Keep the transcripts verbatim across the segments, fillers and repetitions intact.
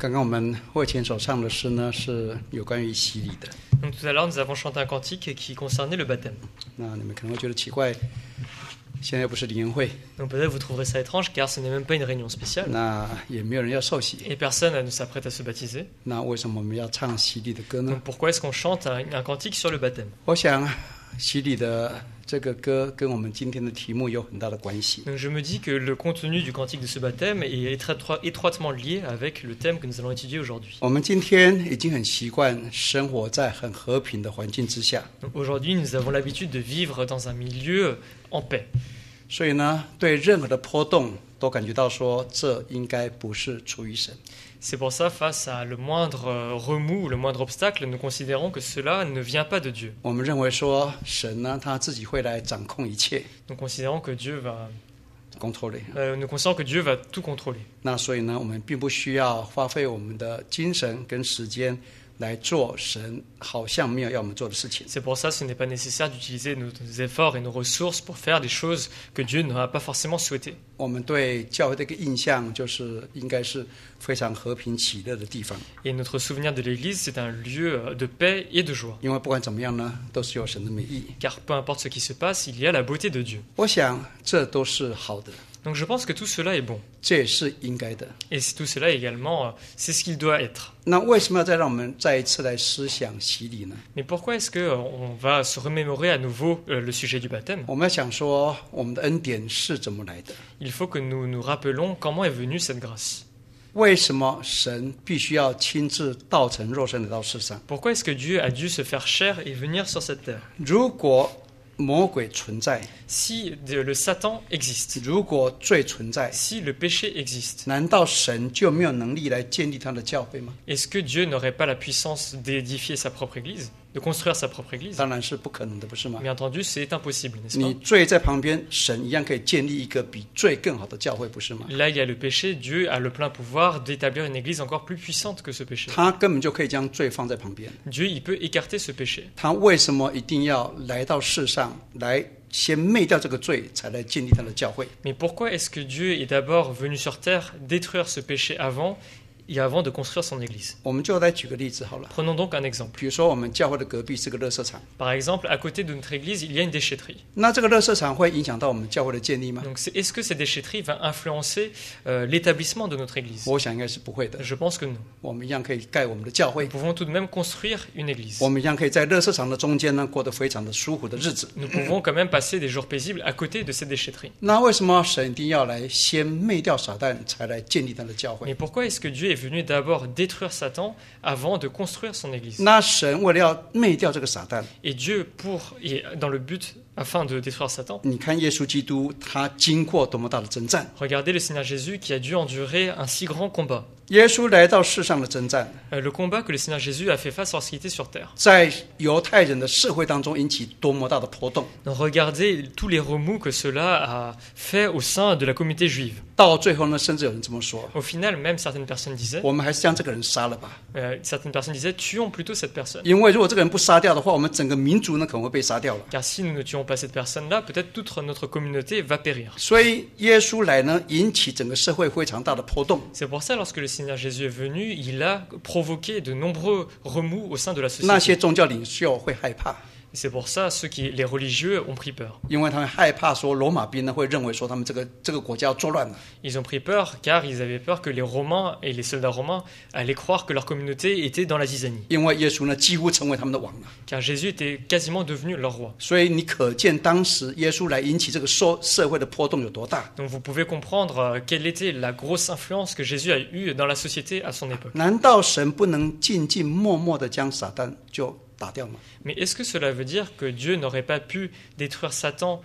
刚刚我们会前所唱的诗呢，是有关于洗礼的。 Donc tout à l'heure, nous avons chanté un cantique qui concernait le baptême. 那你们可能会觉得奇怪，现在又不是灵恩会， Donc peut-être vous trouverez ça étrange car ce n'est même pas une réunion spéciale 那也没有人要受洗， et personne ne s'apprête à se baptiser. 那为什么我们要唱洗礼的歌呢？ Donc pourquoi est-ce qu'on chante un, un cantique sur le baptême? 我想洗礼的这个歌跟我们今天的题目有很大的关系。 Donc je me dis que le contenu du cantique de ce baptême est étro- étroitement lié avec le thème que nous allons étudier aujourd'hui. 我们今天已经很习惯生活在很和平的环境之下， Donc aujourd'hui, nous avons l'habitude de vivre dans un milieu en paix. 所以呢，对任何的波动都感觉到说，这应该不是出于神。 C'est pour ça, face à le moindre euh, remous, le moindre obstacle, nous considérons que cela ne vient pas de Dieu. 我们认为说，神呢，他自己会来掌控一切 Nous considérons que Dieu va, ，control。 euh, nous considérons que Dieu va tout contrôler. 那所以呢，我们并不需要花费我们的精神跟时间来做神好像没有要我们做的事情。 C'est pour ça que ce n'est pas nécessaire d'utiliser nos, nos efforts et nos ressources pour faire des choses que Dieu n'a pas forcément souhaitées. 我们对教会的一个印象就是应该是非常和平喜乐的地方， Et notre souvenir de l'Église, c'est un lieu de paix et de joie. 因为不管怎么样呢，都是有神的美意。 Car peu importe ce qui se passe, il y a la beauté de Dieu. 我想这都是好的， Donc je pense que tout cela est bon. 这也是应该的。 Et c'est- tout cela également, euh, c'est ce qu'il doit être. 那为什么要再让我们再一次来思想洗礼呢？ Mais pourquoi est-ce qu'on va se remémorer à nouveau euh, le sujet du baptême? 我们要想说，我们的恩典是怎么来的？ Il faut que nous nous rappelons comment est venue cette grâce. 为什么神必须要亲自道成肉身来到世上？ Pourquoi est-ce que Dieu a dû se faire chair et venir sur cette terre? 如果魔鬼存在， Si de- le Satan existe, 如果罪存在， si le péché existe, 难道神就没有能力来建立他的教会吗？ est-ce que Dieu n'aurait pas la puissance d'édifier sa propre Église, de construire sa propre Église? 当然是不可能的，不是吗？ Bien entendu, c'est impossible, n'est-ce 你 pas? 罪在旁边，神一样可以建立一个比罪更好的教会，不是吗？ Là, il y a le péché, Dieu a le plein pouvoir d'établir une Église encore plus puissante que ce péché. 他根本就可以将罪放在旁边。 Dieu, il peut écarter ce péché. 他为什么一定要来到世上，来先灭掉这个罪，才来建立他的教会？ Mais pourquoi est-ce que Dieu est d'abord venu sur terre détruire ce péché avant et avant de construire son Église? 我们就来举个例子好了。 Prenons donc un exemple. 比如说，我们教会的隔壁是个垃圾场， Par exemple, à côté de notre Église, il y a une déchetterie. 那这个垃圾场会影响到我们教会的建立吗？ Donc, c'est- est-ce que cette déchetterie va influencer euh, l'établissement de notre Église? 我想应该是不会的。 Je pense que non. 我们一样可以盖我们的教会 Nous，pouvons tout de même construire une Église. 我们一样可以在垃圾场的中间呢，过得非常的舒服的日子。 Nous pouvons quand même passer des jours paisibles à côté de cette déchetterie. 那为什么神一定要来先灭掉撒旦，才来建立他的教会？ Mais pourquoi est-ce que Dieu est venu d'abord détruire Satan avant de construire son Église? 那神为了要灭掉这个撒旦， Et Dieu, pour, et dans le but, afin de détruire Satan, 你看耶稣基督他经过多么大的征战？ regardez le Seigneur Jésus qui a dû endurer un si grand combat. 耶稣来到世上的征战， Euh, le combat que le Seigneur Jésus a fait face lorsqu'il était sur terre. 在犹太人的社会当中引起多么大的波动。 Donc regardez tous les remous que cela a fait au sein de la communauté juive. 到最后呢，甚至有人这么说： Au final, même certaines personnes disaient, 我们还是将这个人杀了吧， euh, certaines personnes disaient, tuons plutôt cette personne. 因为如果这个人不杀掉的话，我们整个民族呢可能会被杀掉了。 Car si nous ne tuons pas cette personne-là, peut-être toute notre communauté va périr. 所以耶稣来呢，引起整个社会非常大的波动。 C'est pour ça, lorsque le Seigneur Jésus est venu, il a provoqué de nombreux remous au sein de la 那些 société. 宗教领袖会害怕， Et c'est pour ça, ceux qui, les religieux ont pris peur. 因为他们害怕说罗马兵呢会认为说他们这个这个国家要作乱了。 Ils ont pris peur car ils avaient peur que les Romains et les soldats romains allaient croire que leur communauté était dans la zizanie. 因为耶稣呢几乎成为他们的王了， Car Jésus était quasiment devenu leur roi. 所以你可见当时耶稣来引起这个社社会的波动有多大。 Donc vous pouvez comprendre euh, quelle était la grosse influence que Jésus a eue dans la société à son époque. 难道神不能静静默默的将撒旦就打掉吗？ Mais est-ce que cela veut dire que Dieu n'aurait pas pu détruire Satan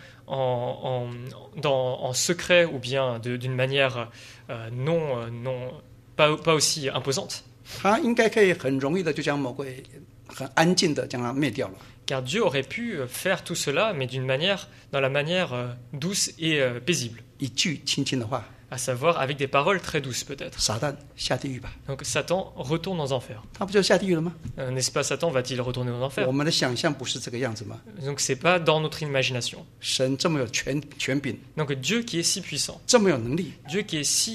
en, en, dans- en secret ou bien de- d'une manière euh, non, euh, non pas, pas aussi imposante? 他应该可以很容易的就将魔鬼很安静的将它灭掉了。 Car Dieu aurait pu euh, faire tout cela, mais d'une manière, dans la manière euh, douce et euh, paisible. 一句轻轻的话， À savoir avec des paroles très douces peut-être. 撒旦下地狱吧， Donc Satan retourne aux enfers. 他不就下地狱了吗？ Euh, N'est-ce pas Satan va-t-il retourner aux enfers? 我们的想象不是这个样子吗？ Donc c'est pas dans notre imagination. 神这么有权权柄， Donc Dieu qui est si puissant, 这么有能力， Dieu qui est si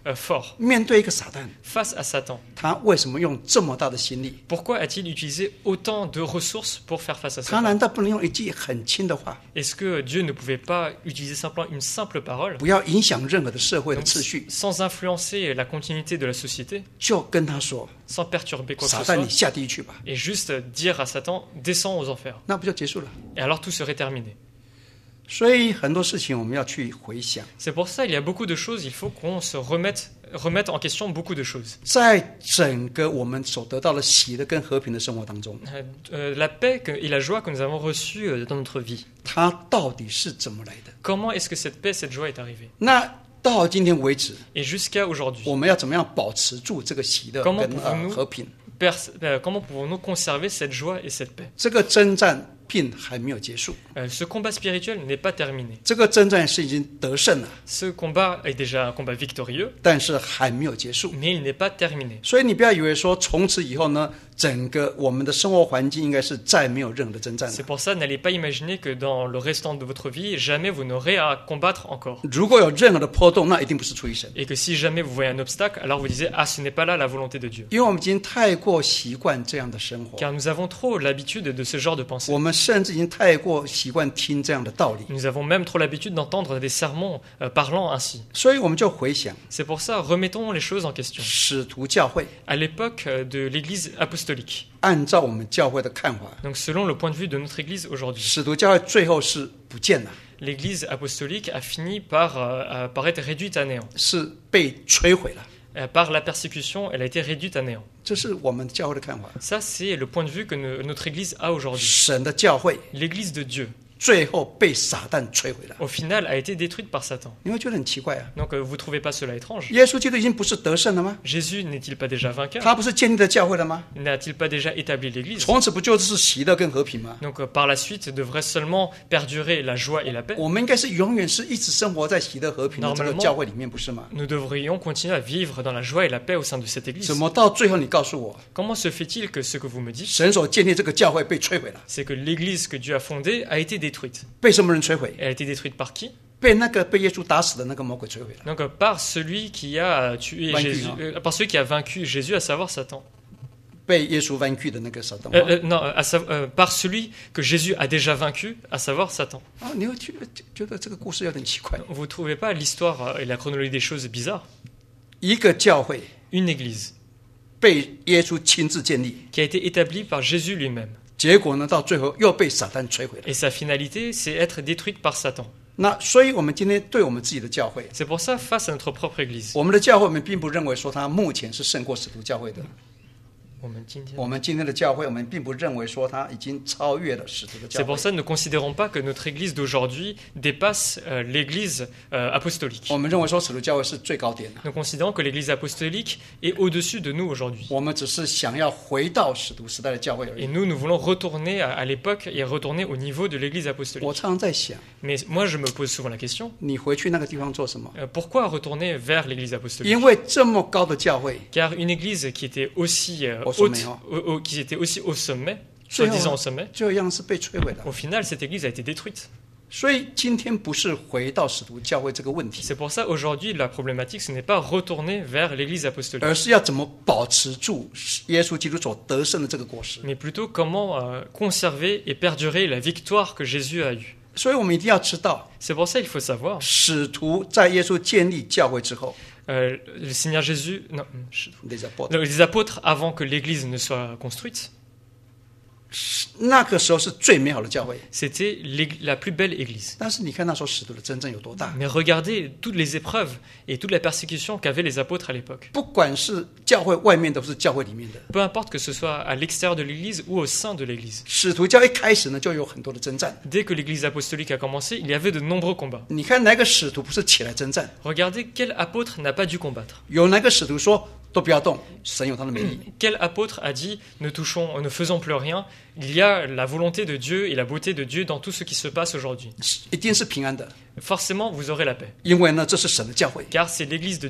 euh, fort 面对一个撒旦， face à Satan. 他为什么用这么大的心力？ Pourquoi a-t-il utilisé autant de ressources pour faire face à 他 Satan? 难道不能用一句很轻的话， Est-ce que Dieu ne pouvait pas utiliser simplement une simple parole 不要影响任何的社会的 donc, 秩序， sans influencer la continuité de la société, 就跟他说 sans perturber：“ quoi que 撒 ce 旦， soit, 你下地狱去吧。 et juste dire à Satan, descends aux enfers. ” ” 那不就结束了？ Et alors tout serait terminé. 所以很多事情我们要去回想， C'est pour ça il y a beaucoup de choses, il faut qu'on se remette, remette en question beaucoup de choses. 在整个我们所得到的喜乐跟和平的生活当中， Euh, euh, la paix que- et la joie que nous avons reçues euh, dans notre vie. 它到底是怎么来的？ Comment est-ce que cette paix, cette joie est arrivée? 那到今天为止， Et jusqu'à aujourd'hui, 我们要怎么样保持住这个喜乐 Comment 跟 pouvons 呃 nous- 和平？ pers- euh, comment pouvons-nous conserver cette joie et cette paix? 这个征战并还没有结束， Euh, ce combat spirituel n'est pas terminé. 这个征战是已经得胜了， Ce combat est déjà un combat victorieux, 但是还没有结束。 mais il n'est pas terminé. 所以你不要以为说从此以后呢，整个我们的生活环境应该是再没有任何的征战了 C'est。pour ça, n'allez pas imaginer que dans le restant de votre vie, jamais vous n'aurez à combattre encore. 如果有任何的波动，那一定不是出于神， Et que si jamais vous voyez un obstacle, alors vous disiez, ah, ce n'est pas là la volonté de Dieu. 因为我们已经太过习惯这样的生活， Car nous avons trop l'habitude de ce genre de pensée. 我们甚至已经太过习惯听这样的道理， Nous avons même trop l'habitude d'entendre des sermons euh, parlant ainsi. 所以我们就回想 C'est pour ça, remettons les choses en question. 使徒教会， À l'époque euh, de l'Église apostolique, 按照我们教会的看法， donc selon le point de vue de notre Église aujourd'hui, 使徒教会最后是不见了， l'Église apostolique a fini par, euh, à- par être réduite à néant. 是被摧毁了。 Euh, Par la persécution, elle a été réduite à néant. 这是我们教会的看法。 Ça, c'est le point de vue que ne- notre Église a aujourd'hui. 神的教会 L'Église de Dieu, 最后被撒旦摧毁了， au final, a été détruite par Satan. 你会觉得很奇怪啊！ Donc, euh, vous ne trouvez pas cela étrange? 耶稣基督已经不是得胜了吗？ Jésus n'est-il pas déjà vainqueur? 他不是建立了教会了吗？ N'a-t-il pas déjà établi l'Église? 从此不就是喜乐跟和平吗？ Donc, euh, par la suite, devrait seulement perdurer la joie et la paix. 我们应该是永远是一直生活在喜乐和平的这个 Normalement 教会里面，不是吗？ Nous devrions continuer à vivre dans la joie et la paix au sein de cette Église. 怎么到最后你告诉我， Comment se fait-il que ce que vous me dites, 神所建立这个教会被摧毁了？ c'est que l'Église que Dieu a fondée a été détruite? 被什么人摧毁？ Elle a été détruite par qui? 被那个被耶稣打死的那个魔鬼摧毁了。 Donc, euh, par celui qui a tué Vaincu, Jésus, hein. euh, par celui qui a vaincu Jésus, à savoir Satan. 被耶稣 vaincu 的那个撒旦。 Euh, euh, non, à sa- euh, par celui que Jésus a déjà vaincu, à savoir Satan. 啊，你会觉得觉得这个故事有点奇怪。 Vous ne trouvez pas l'histoire euh, et la chronologie des choses bizarres? 一个教会 Une église 被耶稣亲自建立， qui a été établie par Jésus lui-même. 结果呢，到最后又被撒旦摧毁了。 Et sa finalité, c'est être détruite par Satan. 那所以，我们今天对我们自己的教会， C'est pour ça, face à notre propre église, 我们的教会，我们并不认为说它目前是胜过使徒教会的。 我们今天- 我们今天的教会，我们并不认为说它已经超越了使徒的教 c'est 会 pour。ça que nous ne considérons pas que notre église d'aujourd'hui dépasse euh, l'église euh, apostolique. 我们认为说使徒教会是最高点的。 Nous considérons que l'église apostolique est au-dessus de nous aujourd'hui. 我们只是想要回到使徒时代的教会而 Et 已。 nous, nous voulons retourner à, à l'époque et retourner au niveau de l'église 我 apostolique. 常常在想， Mais moi, je me pose souvent la question, 你回去那个地方做什么？ euh, pourquoi retourner vers l'église apostolique? 因为这么高的教会， Car une église qui était aussi euh, Au haute, sommet, hein. au- au- qui était aussi au sommet, C'est soi-disant vrai. au sommet, 这样是被摧毁的。 au final, cette église a été détruite. 所以今天不是回到使徒教会这个问题， C'est pour ça, aujourd'hui, la problématique, ce n'est pas retourner vers l'église apostolique, 而是要怎么保持住耶稣基督所得胜的这个果实。 mais plutôt comment euh, conserver et perdurer la victoire que Jésus a eue. 所以我们一定要知道， C'est pour ça qu'il faut savoir, 使徒在耶稣建立教会之后， euh, le Seigneur Jésus, non, je- les apôtres， non, les apôtres, avant que l'église ne soit construite, 那个时候是最美好的教会。 c'était l'ég- la plus belle église. 但是你看那时候使徒的真正有多大？ Mais regardez toutes les épreuves et toute la persécution qu'avaient les apôtres à l'époque. 不管是教会外面的，或是教会里面的， Peu importe que ce soit à l'extérieur de l'église ou au sein de l'église. 使徒教一开始呢就有很多的征战。 Dès que l'église apostolique a commencé, il y avait de nombreux combats. 你看哪个使徒不是起来征战？ Regardez quel apôtre n'a pas dû combattre. 有哪个使徒说都不要动，神有他的美意？ Quel apôtre a dit ne touchons, ne faisons plus rien. Il y a la volonté de Dieu et la beauté de Dieu dans tout ce qui se passe aujourd'hui. 一定是平安的， Forcément, vous aurez la paix, 因为呢这是神的教会， car c'est l'église de Dieu.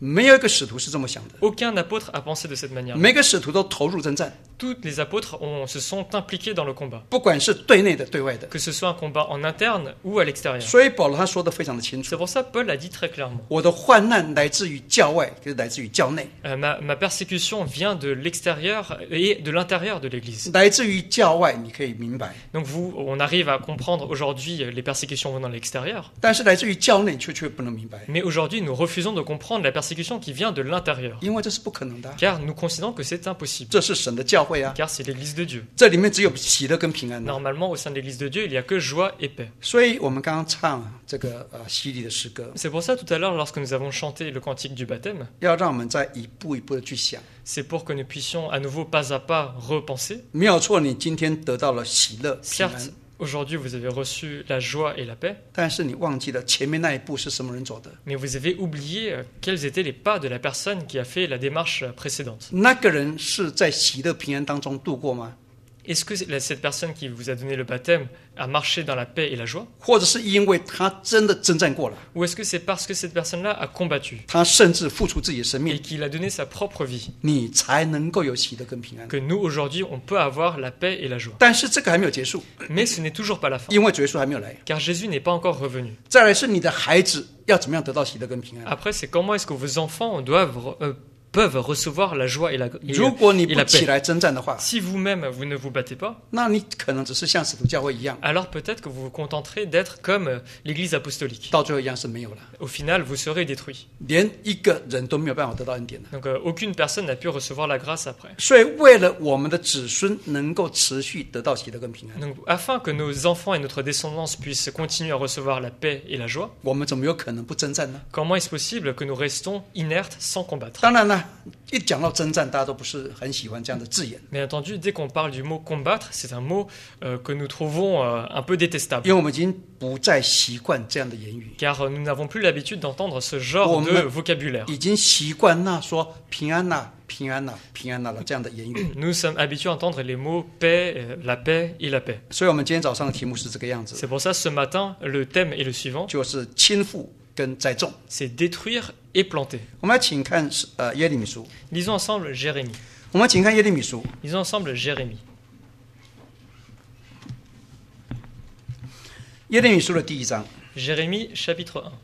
没有一个使徒是这么想的。 Aucun apôtre a pensé de cette manière. 每个使徒都投入征战， Tous les apôtres ont- se sont impliqués dans le combat, 不管是对内的、对外的。 que ce soit un combat en interne ou à l'extérieur. 所以保罗他说的非常的清楚 C'est pour ça que Paul a dit très clairement. 我的患难来自于教外，就是来自于教内， Euh, ma, ma persécution vient de l'extérieur et de l'intérieur de l'Église. 来自于教外，你可以明白， Donc vous, on arrive à comprendre aujourd'hui les persécutions venant de l'extérieur, 但是来自于教内却却不能明白， mais aujourd'hui nous refusons de comprendre la persécution qui vient de l'intérieur, 因为这是不可能的啊， car nous considérons que c'est impossible, 这是神的教会啊， car c'est l'Église de Dieu. 这里面只有喜乐跟平安啊。 Normalement, au sein de l'Église de Dieu, il n'y a que joie et paix. 所以我们刚刚唱这个呃洗礼的诗歌， C'est pour ça tout à l'heure, lorsque nous avons chanté le cantique du baptême, 要让我们再一步一步的去想， c'est pour que nous puissions à nouveau pas à pas repenser. 没有错，你今天得到了喜乐平 Certes, 安， aujourd'hui vous avez reçu la joie et la paix, 但是你忘记了前面那一步是什么人走的， mais vous avez oublié euh, quels étaient les pas de la personne qui a fait la démarche euh, précédente. 那个人是在喜乐平安当中度过吗？ Est-ce que la- cette personne qui vous a donné le baptême a marché dans la paix et la joie, 或者是因为他真的征战过了， ou est-ce que c'est parce que cette personne-là a combattu 他甚至付出自己的生 et 命， qu'il a donné sa propre vie, 你才能够有喜乐跟平安。 que nous aujourd'hui on peut avoir la paix et la joie? 但是这个还没有结束， Mais ce n'est toujours pas la fin, 因为主耶稣还没有来。 car Jésus n'est pas encore revenu. 再来是你的孩子要怎么样得到喜乐跟平安？ Après, c'est comment est-ce que vos enfants doivent, euh, peuvent recevoir la joie et la, et, 如果你 et 不 la 起 paix. 来征战的话， Si vous-même vous ne vous battez pas, 那你可能只是像使徒教会一样， alors peut-être que vous vous contenterez d'être comme euh, l'Église apostolique. 到最后一样是没有了， Au final, vous serez détruits. 连一个人都没有办法得到恩典了。 Donc euh, aucune personne n'a pu recevoir la grâce après. 所以，为了我们的子孙能够持续得到喜乐跟平安， Donc afin que nos enfants et notre descendance puissent continuer à recevoir la paix et la joie, 我们怎么有可能不征战呢？ comment est-ce possible que nous restons inertes sans combattre? 当然了，一讲到征战，大家都不是很喜欢这样的字眼， Bien entendu, dès qu'on parle du mot combattre, c'est un mot euh, que nous trouvons euh, un peu détestable. 因为我们已经不再习惯这样的言语， Car euh, nous n'avons plus l'habitude d'entendre ce genre Oh, de mais- vocabulaire. 已经习惯那说平安呐、平安呐、平安呐、了这样的言语。 Nous sommes habitués à entendre les mots paix, euh, la paix et la paix. 所以，我们今天早上的题目是这个样子， C'est pour ça ce matin, le thème est le suivant, 就是倾覆跟栽种。 c'est détruire et planter. 我们来请看呃耶利米书， Lisons ensemble Jérémie. 我们请看耶利米书， Lisons ensemble Jérémie. 耶利米书的第一章， Jérémie chapitre un.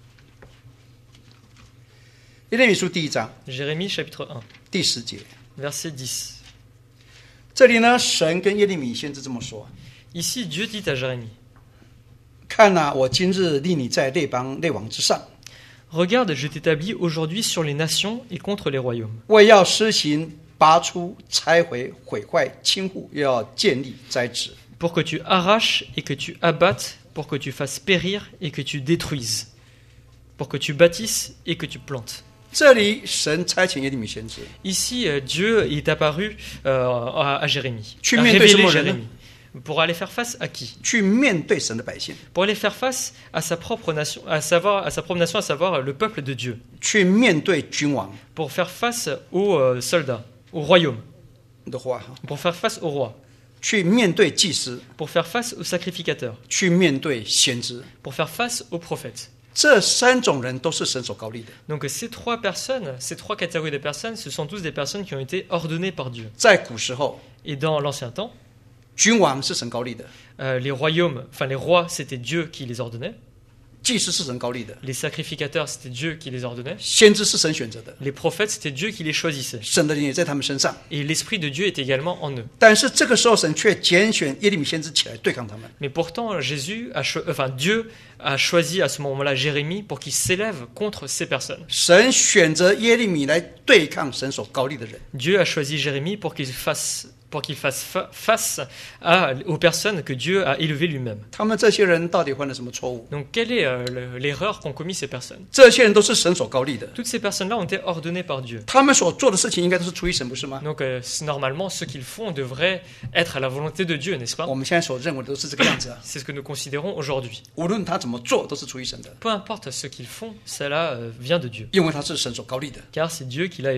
耶利米书第一章 Jérémie chapitre un, 第十节， verset dix. 这里呢，神跟耶利米先知这么说： Ici, Dieu dit à Jérémie, 看呐、我今日立你在列邦列王之上， Regarde, je t'établis aujourd'hui sur les nations et contre les royaumes, 为要施行拔出、拆毁、毁坏、倾覆，又要建立、栽植。 pour que tu arraches et que tu abattes, pour que tu fasses périr et que tu détruises, pour que tu bâtisses et que tu plantes. 这里神差遣耶利米先知， Ici, euh, Dieu est apparu euh, à, à Jérémie, Tu a mets révélé deux mots, Jérémie. Pour aller faire face à qui? 去面对神的百姓， Pour aller faire face à sa propre nation, à savoir à sa propre nation, à savoir le peuple de Dieu. 去面对君王 Pour faire face aux euh, soldats, au royaume. 的话，哈， Pour faire face au roi. 去面对祭司， Pour faire face aux sacrificateurs. 去面对先知。 Pour faire face aux prophètes. 这三种人都是神所高立的。 Donc ces trois personnes, ces trois catégories de personnes, ce sont tous des personnes qui ont été ordonnées par Dieu. 在古时候， Et dans l'ancien temps, 君王是神高立的， euh, les royaumes, enfin les rois, c'était Dieu qui les ordonnait. 祭司是神高立的， Les sacrificateurs, c'était Dieu qui les ordonnait. 先知是神选择的， Les prophètes, c'était Dieu qui les choisissait. 神的灵也在他们身上。 Et l'Esprit de Dieu est également en eux. 但是这个时候，神却拣选耶利米先知起来对抗他们。 Mais pourtant, Jésus a cho- enfin, Dieu a choisi à ce moment-là Jérémie pour qu'il s'élève contre ces personnes. 神选择耶利米来对抗神所高立的人。 Dieu a choisi Jérémie pour qu'il fasse, pour qu'il fasse fa- face à, aux personnes que Dieu a élevées lui-même. 他们这些人到底犯了什么错误？ Donc, quelle est euh, le- l'erreur qu'ont commis ces personnes? 这些人都是神所高立的， Toutes ces personnes-là ont été ordonnées par Dieu. 他们所做的事情应该都是出于神，不是吗？ Donc, euh, c'est- normalement, ce qu'ils font devrait être à la volonté de Dieu, n'est-ce pas? 我们现在所认为的都是这个样子啊。 C'est ce que nous considérons aujourd'hui. 无论他怎么做，都是出于神的， Peu importe ce qu'ils font, cela euh, vient de Dieu, 因为他是神所高立的。 car c'est Dieu qui l'a élevé.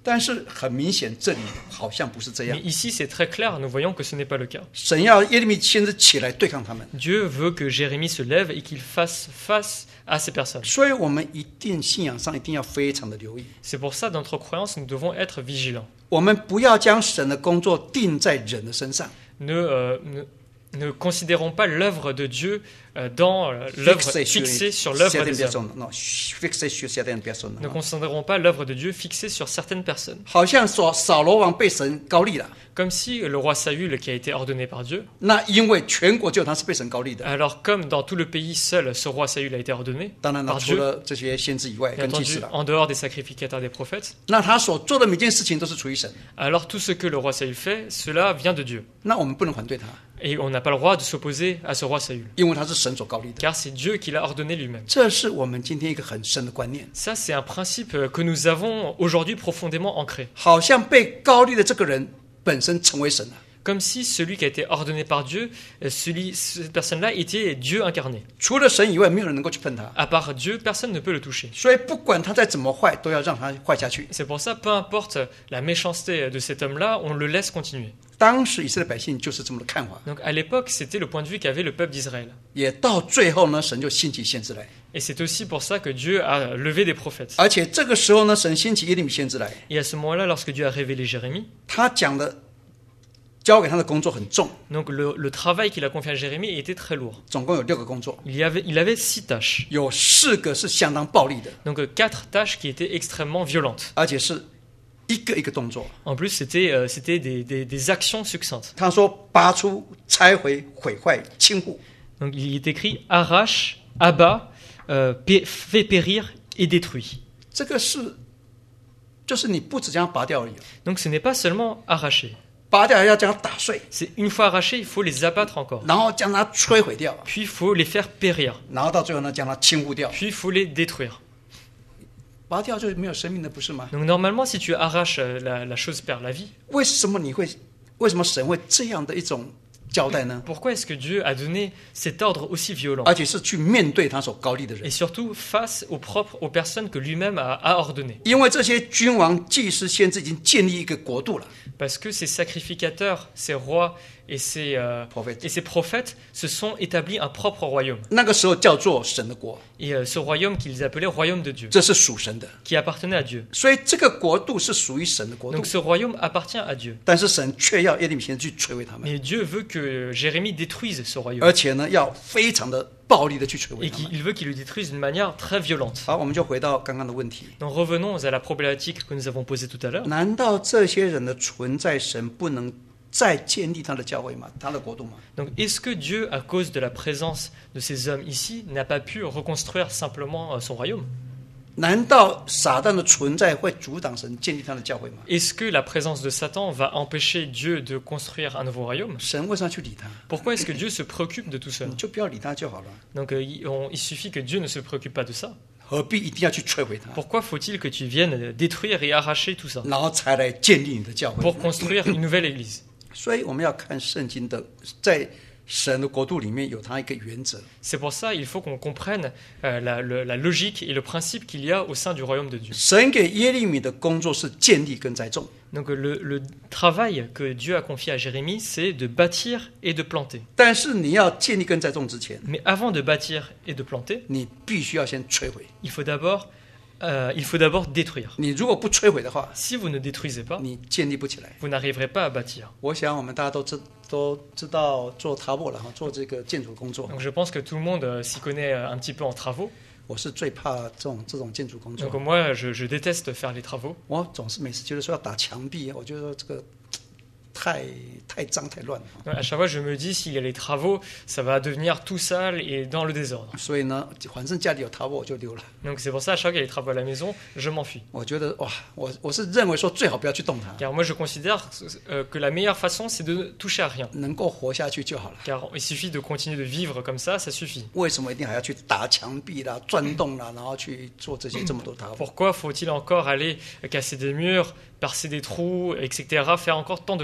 但是很明显，这里好像不是这样 Mais。ici, c'est très clair, nous voyons que ce n'est pas le cas. 神要耶利米先知起来对抗他们， Dieu veut que Jérémie se lève et qu'il fasse face à ces personnes. 所以我们一定信仰上一定要非常的留意。 C'est pour ça, dans notre croyance, nous devons être vigilants. 我们不要将神的工作定在人的身上， Ne, euh, ne, ne considérons pas l'œuvre de Dieu euh, dans euh, l'œuvre fixée sur l'œuvre des hommes. Non, fixé sur certaines personnes. Ne considérons pas l'œuvre de Dieu fixée sur certaines personnes. 好像说扫罗王被神高立了， Comme si le roi Saül, qui a été ordonné par Dieu, 那因为全国就他是被神高立的。 alors comme dans tout le pays, seul ce roi Saül a été ordonné 当然了， par 除 Dieu, 了这些先知以外， bien 跟祭 entendu, 司了， en dehors des sacrificateurs des prophètes, 那他所做的每件事情都是出于神， alors tout ce que le roi Saül fait, cela vient de Dieu. 那我们不能反对他， Et on n'a pas le droit de s'opposer à ce roi Saül, 因为他是神所高立的。 car c'est Dieu qui l'a ordonné lui-même. 这是我们今天一个很深的观念， Ça, c'est un principe que nous avons aujourd'hui profondément ancré. 好像被高立的这个人本身成为神了。 Comme si celui qui a été ordonné par Dieu, celui, cette personne-là était Dieu incarné. 除了神以外，没有人能够去碰他。 À part Dieu, personne ne peut le toucher. 所以不管他再怎么坏，都要让他坏下去。 C'est pour ça, peu importe la méchanceté de cet homme-là, on le laisse continuer. 当时以色列百姓就是这么的看法， Donc à l'époque, c'était le point de vue qu'avait le peuple d'Israël. 也到最后呢，神就兴起先知来， Et c'est aussi pour ça que Dieu a levé des prophètes. 而且这个时候呢，神兴起耶利米先知来， Et à ce moment-là, lorsque Dieu a révélé Jérémie, 他讲的交给他的工作很重， donc le, le travail qu'il a confié à Jérémie était très lourd. 总共有六个工作， Il y avait, il avait six tâches. 有四个是相当暴力的， Donc euh, quatre tâches qui étaient extrêmement violentes. 而且是一个一个动作。 En plus, c'était euh, c'était des, des, des actions succinctes. 他说：拔出、拆毁、毁坏、倾覆。 Donc il est écrit arrache, abat, euh, pé- fait périr et détruit. 这个是，就是你不只将它拔掉而已， Donc ce n'est pas seulement arracher. 拔掉还要将它打碎， C'est une fois arraché, il faut les abattre encore. 然后将它摧毁掉， Puis il faut les faire périr. 然后到最后呢，将它倾覆掉。 Puis il faut les détruire. 拔掉就没有生命了，不是吗？ Donc normalement, si tu arraches, euh, la, la chose perd la vie. 为什么你会，为什么神会这样的一种交代呢？ Pourquoi est-ce que Dieu a donné cet ordre aussi violent? 而且是去面对他所高立的人 Et，surtout face aux propres, aux personnes que lui-même a, a ordonnées. 因为这些君王、祭司、先知已经建立一个国度了。 Parce que ces sacrificateurs, ces rois et ces, euh, Prophètes. et ces prophètes se sont établis un propre royaume. 那个时候叫做神的国， Et euh, ce royaume qu'ils appelaient royaume de Dieu, 这是属神的， qui appartenait à Dieu. 所以这个国度是属于神的国度 Donc。ce royaume appartient à Dieu. 但是神却要耶利米先知去摧毁他们， Mais Dieu veut que Jérémie détruise ce royaume. 而且呢，要非常的暴力的去摧毁 Et 他们。 qu'il veut qu'il le détruise d'une manière très violente. 好，我们就回到刚刚的问题： Donc revenons à la problématique que nous avons posée tout à l'heure. 难道这些人的存在，神不能再建立他的教会吗？他的国度吗？ Donc est-ce que Dieu, à cause de la présence de ces hommes ici, n'a pas pu reconstruire simplement euh, son royaume? 难道撒旦的存在会阻挡神建立他的教会吗？ Est-ce que la présence de Satan va empêcher Dieu de construire un nouveau royaume? 神为什么要去理他？ Pourquoi est-ce que Dieu se préoccupe de tout cela? 你就不要理他就好了， Donc euh, il, on- il suffit que Dieu ne se préoccupe pas de ça. 何必一定要去摧毁他， Pourquoi faut-il que tu viennes détruire et arracher tout ça 然后才来建立你的教会？ pour construire une nouvelle église? 所以我们要看圣经的，在神的国度里面有它一个原则， C'est pour ça qu'il faut qu'on comprenne euh, la, le- la logique et le principe qu'il y a au sein du royaume de Dieu. 神给耶利米的工作是建立跟栽种， Donc le, le travail que Dieu a confié à Jérémie, c'est de bâtir et de planter. 但是你要建立跟栽种之前， Mais avant de bâtir et de planter, 你必须要先摧毁。 il faut d'abord euh, il faut d'abord détruire. 你如果不摧毁的话， Si vous ne détruisez pas, 你建立不起来。 vous n'arriverez pas à bâtir. 我想我们大家都知都知道做塔博了哈，做这个建筑工作， Donc je pense que tout le monde euh, s'y connaît euh, un petit peu en travaux. 我是最怕这种这种建筑工作 Donc。moi, je, je déteste faire les travaux. 我总是每次觉得说要打墙壁，我觉得这个太太脏太乱了。 À chaque fois, je me dis, s'il y a les travaux, ça va devenir tout sale et dans le désordre. 所以呢，反正家里有塔博我就溜了。 Donc c'est pour ça, à chaque fois qu'il y a les travaux à la maison, je m'enfuis. 我觉得哇，我我是认为说最好不要去动它， Car moi, je considère euh, que la meilleure façon, c'est de ne toucher à rien. 能够活下去就好了。 Car il suffit de continuer de vivre comme ça, ça suffit. 为什么一定还要去打墙壁啦、钻洞啦，然后去做这些这么多塔博？ Pourquoi faut-il encore aller casser des murs, percer des trous, et cetera, faire encore tant de choses?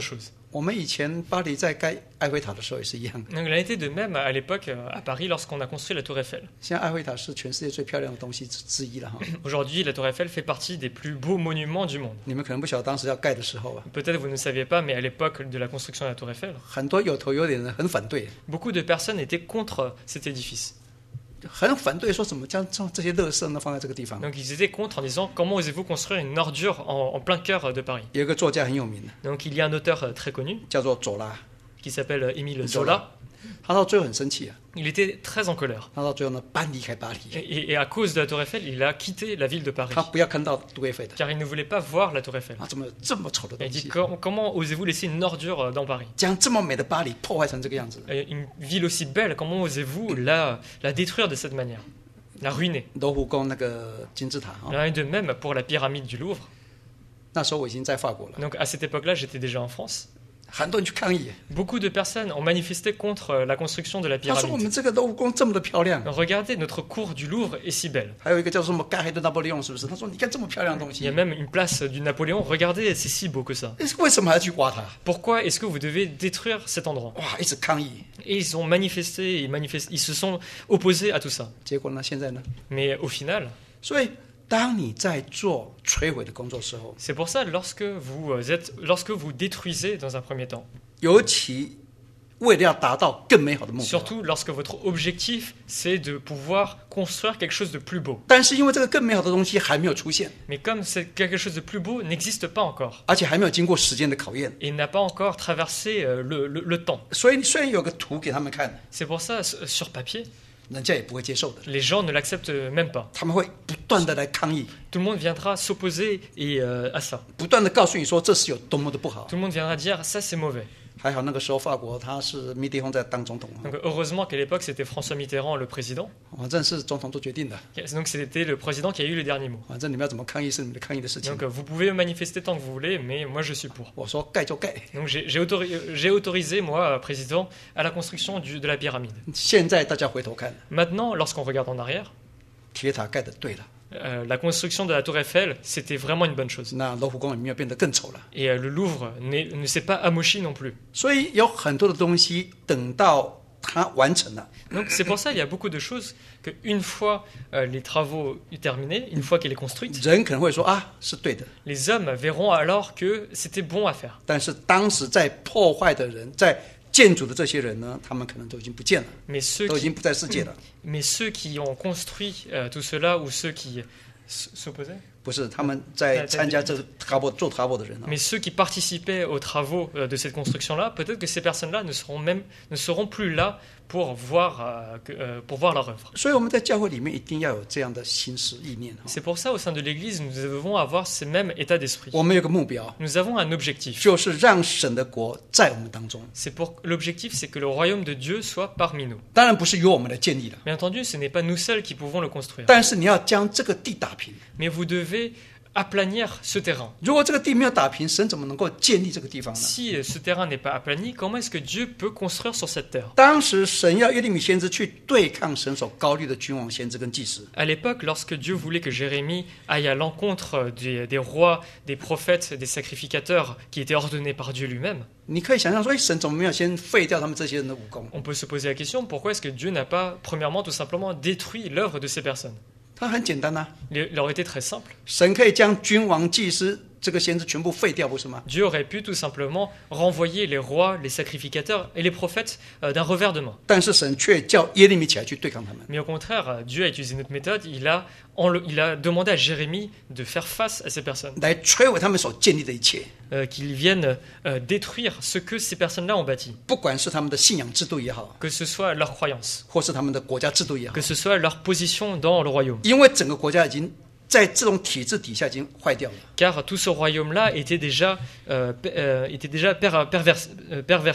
我们以前巴黎在盖埃菲塔的时候也是一样， Donc, il en était de même à l'époque euh, à Paris lorsqu'on a construit la Tour Eiffel. 现在埃菲塔是全世界最漂亮的东西之之一了哈。 Aujourd'hui, la Tour Eiffel fait partie des plus beaux monuments du monde. 你们可能不晓得当时要盖的时候啊， Peut-être vous ne saviez pas, mais à l'époque de la construction de la Tour Eiffel, 很多有头有脸的人很反对， beaucoup de personnes étaient contre cet édifice. 很反对说怎么将这这些垃圾呢放在这个地方。 Donc ils étaient contre en disant comment osez-vous construire une ordure en, en plein cœur de Paris. 有一个作家很有名的， Donc il y a un auteur euh, très connu 叫做佐拉， qui s'appelle euh, Émile Zola. Zola. 他到最后很生气啊， Il était très en colère. 他到最后呢搬离开巴黎， Et, et à cause de la Tour Eiffel, il a quitté la ville de Paris. 他不要看到杜埃菲的 Car il ne voulait pas voir la Tour Eiffel. 啊，怎么有这么丑的 Et 东 il dit 西， Com- comment osez-vous laisser une ordure euh, dans Paris? 将这么美的巴黎破坏成这个样子。 Euh, Une ville aussi belle, comment osez-vous la, la détruire de cette manière? La ruiner. 罗浮宫那个金字塔啊， Il en est de même pour la pyramide du Louvre. 那时候我已经在法国了， Donc à cette époque-là, j'étais déjà en France. 很多人去抗议， Beaucoup de personnes ont manifesté contre euh, la construction de la 他说我 pyramide. 们这个罗浮宫这么的漂亮， Regardez, notre cour du Louvre est si belle. 还有一个叫什么盖海的拿破仑，是不是？他说你看这么漂亮的东 Il y 西 a，même une place du Napoléon. Regardez, c'est si beau que ça. 为什么还要去挖它？ Pourquoi est-ce que vous devez détruire cet endroit? 哇，一直抗议， Et ils ont manifesté, ils, manifestent, ils se sont opposés à tout ça. 结果呢，现在呢？ Mais au final, 所以当你在做摧毁的工作的时候， c'est pour ça lorsque vous euh, êtes, lorsque vous détruisez dans un premier temps, 尤其为了要达到更美好的目标， surtout lorsque votre objectif c'est de pouvoir construire quelque chose de plus beau. 但是因为这个更美好的东西还没有出现， Mais comme c'est quelque chose de plus beau n'existe pas encore 而且还没有经过时间的考验， et n'a pas encore traversé euh, le, le- le temps. 所以你虽然有个图给他们看， C'est pour ça, s- sur papier, 人家也不会接受的， les gens ne l'acceptent même pas. 他们会不断的来抗议， Tout le monde viendra s'opposer et, euh, à ça. 不断的告诉你说这是有多么的不好。 Tout le monde viendra dire ça c'est mauvais. 还好那个时候法国他是密蒂翁在当总统， Donc heureusement qu'à l'époque c'était François Mitterrand le président. 反正是总统做决定的， Donc c'était le président qui a eu le dernier mot. 反正你们要怎么抗议是你们的抗议的事情 Donc。euh, vous pouvez manifester tant que vous voulez, mais moi je suis pour. 我说盖就盖， Donc j'ai j'ai autori- j'ai autorisé, moi, euh, président, à la construction du- de la pyramide. 现在大家回头看， Maintenant, lorsqu'on regarde en arrière, 铁塔盖的对了， euh, la construction de la tour Eiffel, c'était vraiment une bonne chose. 那罗浮宫也没有变得更丑了。 Et euh, le Louvre n'est- ne s'est pas amochi non plus. 所以有很多的东西等到它完成了， Donc c'est pour ça qu'il y a beaucoup de choses qu'une fois euh, les travaux terminés, une fois qu'elle est construite, 人可能会说啊是对的， les hommes verront alors que c'était bon à faire. 但是当时在破坏的人，在建筑的这些人呢，他们可能都已经不见了， Mais ceux 都已 qui, 经不在世界了。 mais ceux qui ont construit euh, tout cela ou ceux qui s- s'opposaient, 不是他们在参加这个 travaux 做 travaux 的人啊， mais ceux qui participaient aux travaux euh, de cette construction-là, peut-être que ces personnes-là ne seront même ne seront plus là pour voir euh, que- euh, pour voir leur œuvre. 所以我们在教会里面一定要有这样的心思意念啊。 C'est pour ça au sein de l'Église, nous devons avoir ces mêmes états d'esprit. 我们有个目标， Nous avons un objectif. 就是让神的国在我们当中。 C'est pour l'objectif, c'est que le royaume de Dieu soit parmi nous. 当然不是由我们来建立的， Bien entendu, ce n'est pas nous seuls qui pouvons le construire, 但是你要将这个地打平。 mais vous devez aplanir ce terrain. 如果这个地没有打平，神怎么能够建立这个地方呢？ Si euh, ce terrain n'est pas aplani, comment est-ce que Dieu peut construire sur cette terre? 当时神要耶利米先知去对抗神所高立的君王、先知跟祭司， À l'époque, lorsque Dieu voulait que Jérémie aille à l'encontre des, des rois, des prophètes, des sacrificateurs qui étaient ordonnés par Dieu lui-même, 你可以想象说，哎，神怎么没有先废掉他们这些人的武功？ on peut se poser la question, pourquoi est-ce que Dieu n'a pas, premièrement, tout simplement détruit l'œuvre de ces personnes? 他很简单呐、 Il il aurait été très simple. 神可以将君王、祭司这个先知全部废掉，不是吗？ Dieu aurait pu tout simplement renvoyer les rois, les sacrificateurs et les prophètes euh, d'un revers de main. 但是神却叫耶利米起来去对抗他们。 Mais au contraire, euh, Dieu a utilisé une autre méthode. Il a, enle- il a demandé à Jérémie de faire face à ces personnes, 来摧毁他们所建立的一切， euh, qu'ils viennent euh, détruire ce que ces personnes-là ont bâti, 不管是他们的信仰制度也好， que ce soit leur croyance, 或是他们的国家制度也好 que，ce soit leur position dans le royaume. 因为整个国家已经在这种体制底下已经坏掉了。 Car tout ce royaume-là était déjà, euh, pe- euh, était déjà per- pervers- euh, perversé.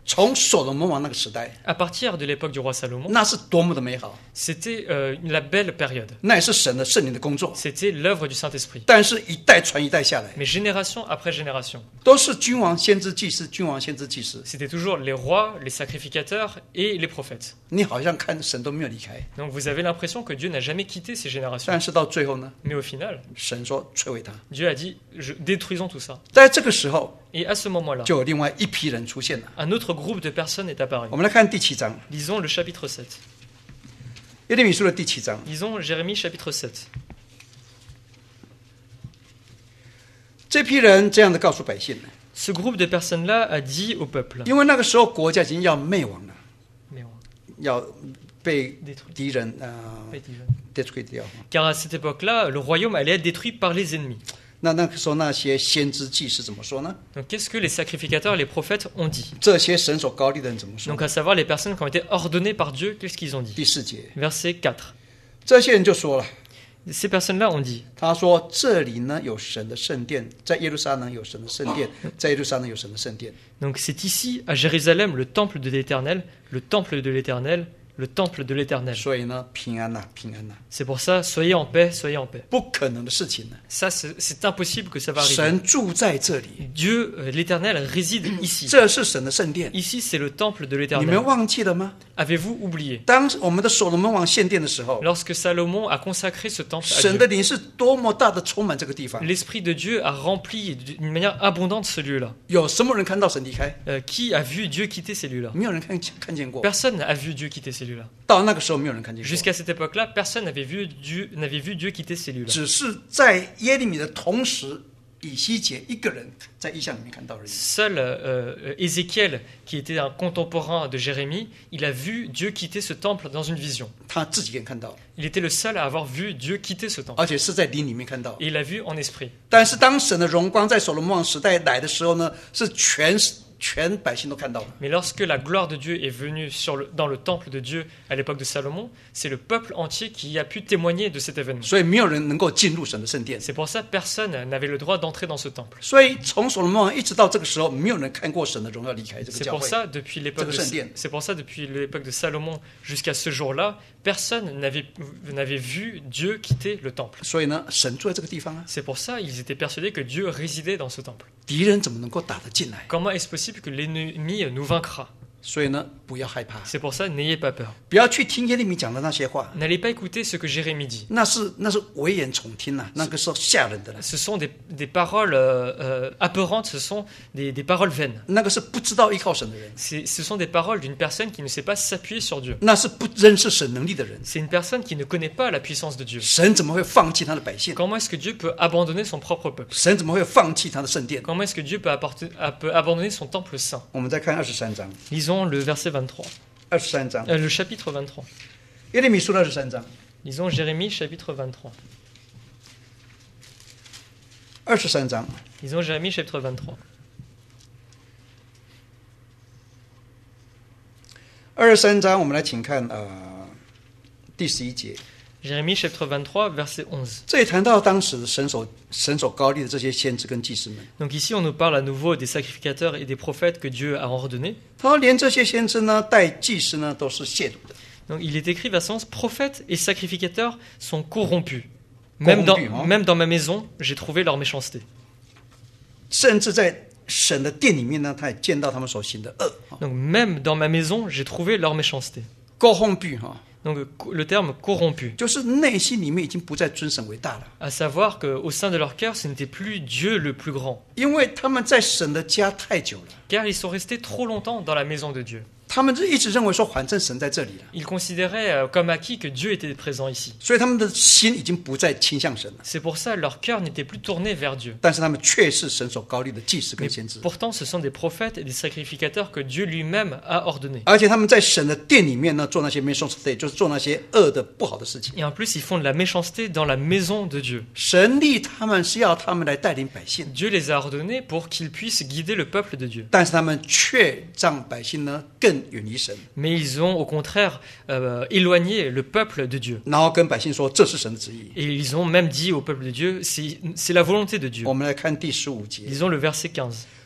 从所罗门王那个时代， À partir de l'époque du roi Salomon, 那是多么的美好， c'était euh, la belle période. 那也是神的圣灵的工作。 C'était l'œuvre du Saint-Esprit. 但是，一代传一代下来， Mais génération après génération, 都是君王、先知、祭司，君王、先知、祭司。 c'était toujours les rois, les sacrificateurs et les prophètes. 你好像看神都没有离开， Donc vous avez l'impression que Dieu n'a jamais quitté ces générations. 但是到最后呢， Mais au final, 神说摧毁他。 Dieu a dit je, détruisons tout ça. 在这个时候， Et à ce moment-là, 就有另外一批人出现了。 un autre groupe de personnes est apparu. 我们来看第七章， Lisons le chapitre sept. 耶利米书的第七章。 Lisons Jérémie chapitre sept. 这批人这样的告诉百姓， Ce groupe de personnes-là a dit au peuple, 因为那个时候国家已经要灭亡了， mais on 要被 détruit. 敌人呃 détruit 掉。 Car à cette époque-là, le royaume allait être détruit par les ennemis. 那那个时候那些先知祭司怎么说呢？ Donc qu'est-ce que les sacrificateurs et les prophètes ont dit? 这些神所高立的人怎么说 Donc à savoir les personnes qui ont été ordonnées par Dieu, qu'est-ce qu'ils ont dit? 第四节， Verset quatre. 这些人就说了， Ces personnes-là ont dit, 他说这里呢有神的圣殿，在耶路撒冷有神的圣殿，在耶路撒冷有神的圣殿。 donc c'est ici, à Jérusalem, le temple de l'Éternel, le temple de l'Éternel, le temple de l'Éternel. 所以呢，平安呐、平安呐、 C'est pour ça, soyez en paix, soyez en paix. 不可能的事情呢。 Ça, c'est c'est impossible que ça va arriver. 神住在这里， Dieu, euh, l'Éternel, réside ici. 这是神的圣殿， Ici, c'est le temple de 你们 l'Éternel. 忘记了吗？ Avez-vous oublié? 当我们的所罗门王献殿的时候， Lorsque Salomon a consacré ce temple à 神 Dieu, 的灵是多么大的充满这个地方。 l'Esprit de Dieu a rempli d'une manière abondante ce lieu-là. 有什么人看到神离开？ Euh, qui a vu Dieu quitter ces lieux-là? 没有人看看见过。 Personne n'a vu Dieu quitter ces lieux-là. 到那个时候，没有人看见过。 Jusqu'à cette époque-là, personne n'avait vu Dieu, n'avait vu Dieu quitter ces lieux-là. 只是在耶利米的同时，以西结一个人在异象里面看到而已。 Seul euh, Ézéchiel, qui était un contemporain de Jérémie, il a vu Dieu quitter ce temple dans une vision. 他自己也看到， Il était le seul à avoir vu Dieu quitter ce temple. 而且是在灵里面看到。 Et il l'a vu en esprit. 但是当神的荣光在所罗门王时代来的时候呢，是全全百姓都看到了。 Mais lorsque la gloire de Dieu est venue sur le, dans le temple de Dieu à l'époque de Salomon, c'est le peuple entier qui a pu témoigner de cet événement. 所以没有人能够进入神的圣殿。 C'est pour ça que personne n'avait le droit d'entrer dans ce temple. 所以从所罗门王一直到这个时候，没有人看过神的荣耀离开这个 C'est 教 pour 会。 ça, depuis l'époque de, 这个圣殿。 c'est pour ça, depuis l'époque de Salomon jusqu'à ce jour-là, personne n'avait, n'avait vu Dieu quitter le temple. 所以呢，神住在这个地方啊， C'est pour ça ils étaient persuadés que Dieu résidait dans ce temple. 敌人怎么能够打得进来？ Comment est-ce possible que l'ennemi nous vaincra? 所以呢，不要害怕， C'est pour ça, n'ayez pas peur. 不要去听耶利米讲的那些话， N'allez pas écouter ce que Jérémie dit. 那是那是危言耸听呐、啊，那个是吓人的了， Ce sont des, des paroles euh, euh, apeurantes, ce sont des, des paroles vaines. 那个是不知道依靠神的人， C'est, ce sont des paroles d'une personne qui ne sait pas s'appuyer sur Dieu. 那是不认识神能力的人。 C'est une personne qui ne connaît pas la puissance de Dieu. 神怎么会放弃他的百姓？ Comment est-ce que Dieu peut abandonner son propre peuple? 神怎么会放弃他的圣殿？ Comment est-ce que Dieu peut, apporter, ah, peut abandonner son temple saint? 我们再看二十三章， Lisons le verset vingt-trois. 二十三章， Euh, le chapitre vingt-trois. 耶利米书二十三章， Lisons Jérémie chapitre vingt-trois. 二十三章， Lisons Jérémie chapitre vingt-trois. 二十三章，我们来请看呃第十一节， Jérémie chapitre vingt-trois, verset onze. 这里谈到当时神所神所高立的这些先知跟祭司们， Donc ici, on nous parle à nouveau des sacrificateurs et des prophètes que Dieu a ordonnés. 他说连这些先知呢，带祭司呢，都是亵渎的。 Donc il est écrit, verset onze, prophètes et sacrificateurs sont corrompus. Même dans, Corrompus, hein. même dans ma maison, j'ai trouvé leur méchanceté. 甚至在神的殿里面呢，他也见到他们所行的恶。 Donc même dans ma maison, j'ai trouvé leur méchanceté. 高肓by哈， Donc le terme corrompu, 就是内心里面已经不再尊神为大了， à savoir qu'au sein de leur cœur, ce n'était plus Dieu le plus grand, 因为他们在神的家太久了， car ils sont restés trop longtemps dans la maison de Dieu. 他们就一直认为说，反正神在这里了， Ils considéraient euh, comme acquis que Dieu était présent ici. 所以他们的心已经不再倾向神了。 C'est pour ça que leur cœur n'était plus tourné vers Dieu. 但是他们却是神所高立的祭司 Mais 跟先知， pourtant, ce sont des prophètes et des sacrificateurs que Dieu lui-même a ordonnés. 而且他们在神的殿里面呢，做那些 méchanceté，就是做那些恶的不好的事情。 Et en plus, ils font de la méchanceté dans la maison de Dieu. 神立他们是要他们来带领百姓， Dieu les a ordonnés pour qu'ils puissent guider le peuple de Dieu. 但是他们却让百姓呢更远离神， Mais ils ont au contraire euh, éloigné le peuple de Dieu. 然后跟百姓说这是神的旨意。 Et ils ont même dit au peuple de Dieu, c'est, c'est la volonté de Dieu. 我们来看第十五节， Lisons le verset quinze.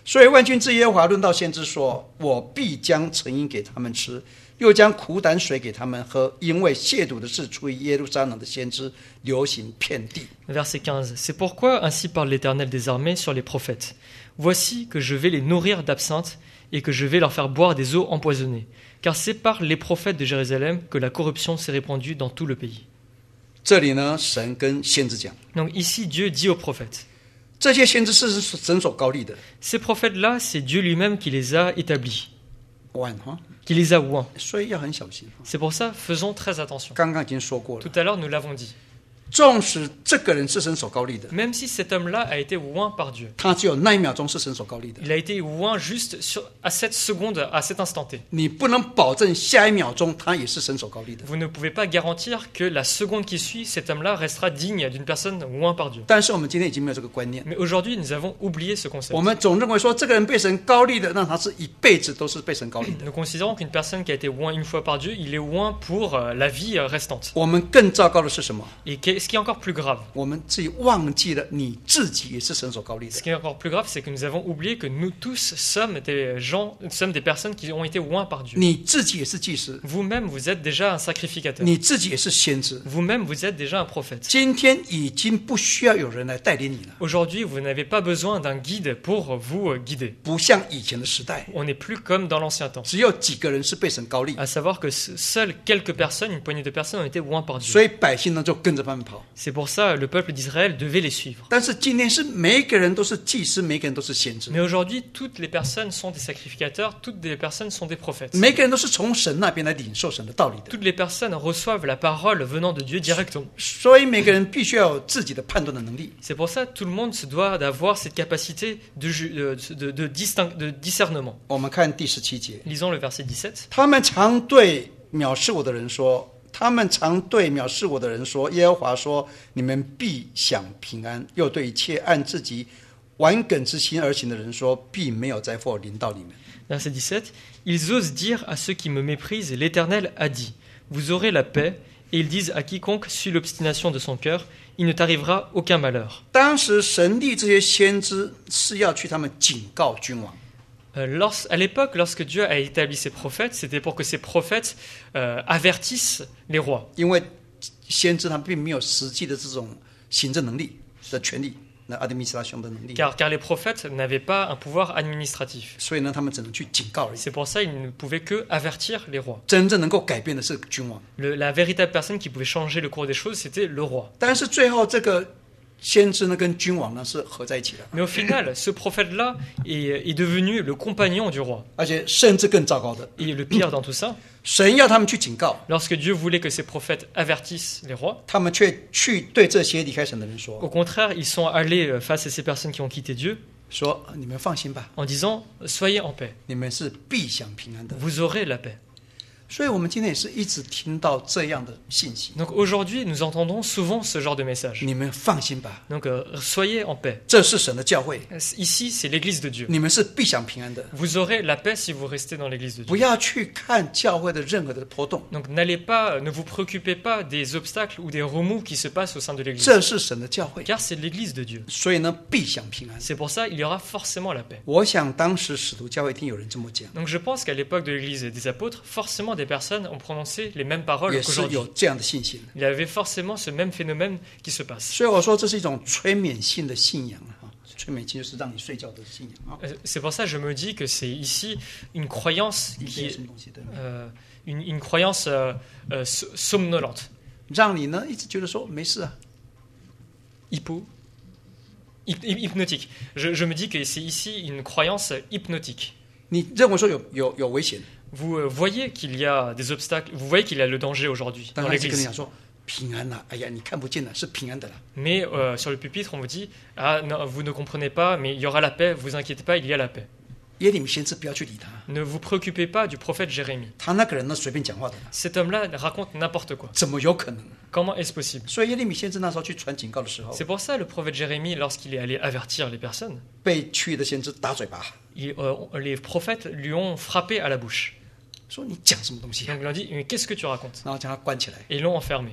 所以万军之耶和华论到先知说：“我必将沉饮给他们吃，又将苦胆水给他们喝，因为亵渎的事出于耶路撒冷的先知，流行遍地。” Verset quinze. C'est pourquoi ainsi parle l'Éternel des armées sur les prophètes. Voici que je vais les nourrir d'absinthe et que je vais leur faire boire des eaux empoisonnées. Car c'est par les prophètes de Jérusalem que la corruption s'est répandue dans tout le pays. 这里呢，神跟先知讲， Donc ici, Dieu dit aux prophètes. 这些先知是神所高立的， Ces prophètes-là, c'est Dieu lui-même qui les a établis, 晚哈， qui les a oints. 所以要很小心。 C'est pour ça, faisons très attention. 刚刚已经说过了， Tout à l'heure, nous l'avons dit. 纵使这个人是神所高立的， Même si cet homme-là a été oint par Dieu, 他只有那一秒钟是神所高立的， il a été oint juste sur, à cette seconde, à cet instant T. 你不能保证下一秒钟他也是神所高立的。 Vous ne pouvez pas garantir que la seconde qui suit, cet homme-là restera digne d'une personne oint par Dieu. 但是我们今天已经没有这个观念， Mais aujourd'hui, nous avons oublié ce 我 concept. 们总认为说这个人被神高立的，让他是一辈子都是被神高立的。 Nous considérons qu'une personne qui a été oint une fois par Dieu, il est oint pour euh, la vie euh, restante. 我们更糟糕的是什么？ Et qu'est- ce qui est encore plus grave, 我们自己忘记了你自己也是神所高立的 ce。qui est encore plus grave, c'est que nous avons oublié que nous tous sommes des gens, sommes des personnes qui ont été oints par Dieu. 你自己也是祭司， Vous-même, vous êtes déjà un sacrificateur. 你自己也是先知。 Vous-même, vous êtes déjà un prophète. 今天已经不需要有人来带领你了， Aujourd'hui, vous n'avez pas besoin d'un guide pour vous euh, guider. 不像以前的时代， On n'est plus comme dans l'ancien temps. 只有几个人是被神高立， À savoir que se- seules quelques personnes, une poignée de personnes, ont été oints par Dieu. 所以百姓呢就跟着他们跑。 C'est pour ça le peuple d'Israël devait les suivre. 但是今天是每一个人都是祭司，每一个人都是先知， Mais aujourd'hui, toutes les personnes sont des sacrificateurs, toutes les personnes sont des prophètes. 每一个人都是从神那边来领受神的道理的。 Toutes les personnes reçoivent la parole venant de Dieu directement. 所以每个人必须要有自己的判断的能力。 C'est pour ça que tout le monde se doit d'avoir cette capacité de, ju- de, de, de distin- de discernement. 我们看第十七节， Lisons le verset dix-sept. 他们常对藐视我的人说。他们常对藐视我的人说：“耶和华说，你们必享平安。”又对一切按自己顽梗之心而行的人说：“必没有灾祸临到你们。” Verset dix-sept. Ils osent dire à ceux qui me méprisent, l'Éternel a dit, vous aurez la paix, et ils disent à quiconque suit l'obstination de son cœur, il ne t'arrivera aucun malheur. 当时神立这些先知是要去他们警告君王， Euh, lors- à l'époque, lorsque Dieu a établi ses prophètes, c'était pour que ces prophètes euh, avertissent les rois. 因为先知他们并没有实际的这种行政能力的权利，那 administration 的能力， Car, car les prophètes n'avaient pas un pouvoir administratif. 所以呢，他们只能去警告而已。 C'est pour ça qu'ils ne pouvaient que avertir les rois. 真正能够改变的是君王， Le- la véritable personne qui pouvait changer le cours des choses, c'était le roi. 但是最后这个先知呢跟君王呢是合在一起的， Mais au final, ce prophète-là est, est devenu le compagnon du roi. 而且甚至更糟糕的， Et le pire dans tout ça, 神要他们去警告， lorsque Dieu voulait que ses prophètes avertissent les rois, 他们却去对这些离开神的人说 au contraire, ils sont allés euh, face à ces personnes qui ont quitté Dieu 说你们放心吧， en disant « Soyez en paix, 你们是必享平安的。 vous aurez la paix ». 所以我们今天也是一直听到这样的信息， Donc aujourd'hui, nous entendons souvent ce genre de message. 你们放心吧， Donc euh, soyez en paix. 这是神的教会， Ici, c'est l'église de Dieu. 你们是必享平安的。 Vous aurez la paix si vous restez dans l'église de 不 Dieu. 要去看教会的任何的波动， Donc n'allez pas, ne vous préoccupez pas des obstacles ou des remous qui se passent au sein de l'église. 这是神的教会， Car c'est l'église de Dieu. 所以呢必享平安。 C'est pour ça qu'il y aura forcément la paix. 我想当时使徒教会一定有人这么讲， Donc je pense qu'à l'époque de l'église des apôtres, forcément des personnes ont prononcé les mêmes paroles 也是 qu'aujourd'hui. 有这样的信心。 Il y avait forcément ce même phénomène qui se passe. 所以我说这是一种催眠性的信仰啊，催眠性就是让你睡觉的信仰啊。 Euh, C'est pour ça que je me dis que c'est ici une croyance 理 qui 解 est 什么东西对吗？ euh, une, une croyance euh, euh, so- somnolente. 让你呢一直觉得说没事啊， Hypo. Hyp- hy- hypnotique. Je, je me dis que c'est ici une croyance hypnotique. 你认为说有有有危险， Vous euh, voyez qu'il y a des obstacles, vous voyez qu'il y a le danger aujourd'hui 当 dans 然是跟你 l'église. 讲说平安啦、哎呀，你看不见了，是平安的啦。 Mais euh, sur le pupitre, on vous dit ah non, vous ne comprenez pas, mais il y aura la paix. Vous inquiétez pas, il y a la paix. 耶利米先知不要去理他， Ne vous préoccupez pas du prophète Jérémie. 他那个人呢随便讲话的啦， Cet homme-là raconte n'importe quoi. 怎么有可能？ Comment est-ce possible? 所以耶利米先知那时候去传警告的时候， C'est pour ça le prophète Jérémie, lorsqu'il est allé avertir les personnes, 被去的先知打嘴巴， il- euh, les prophètes lui ont frappé à la bouche. 说你讲什么东西啊？ Donc ils lui ont dit mais qu'est-ce que tu racontes? 然后将他关起来。 Et ils l'ont enfermé.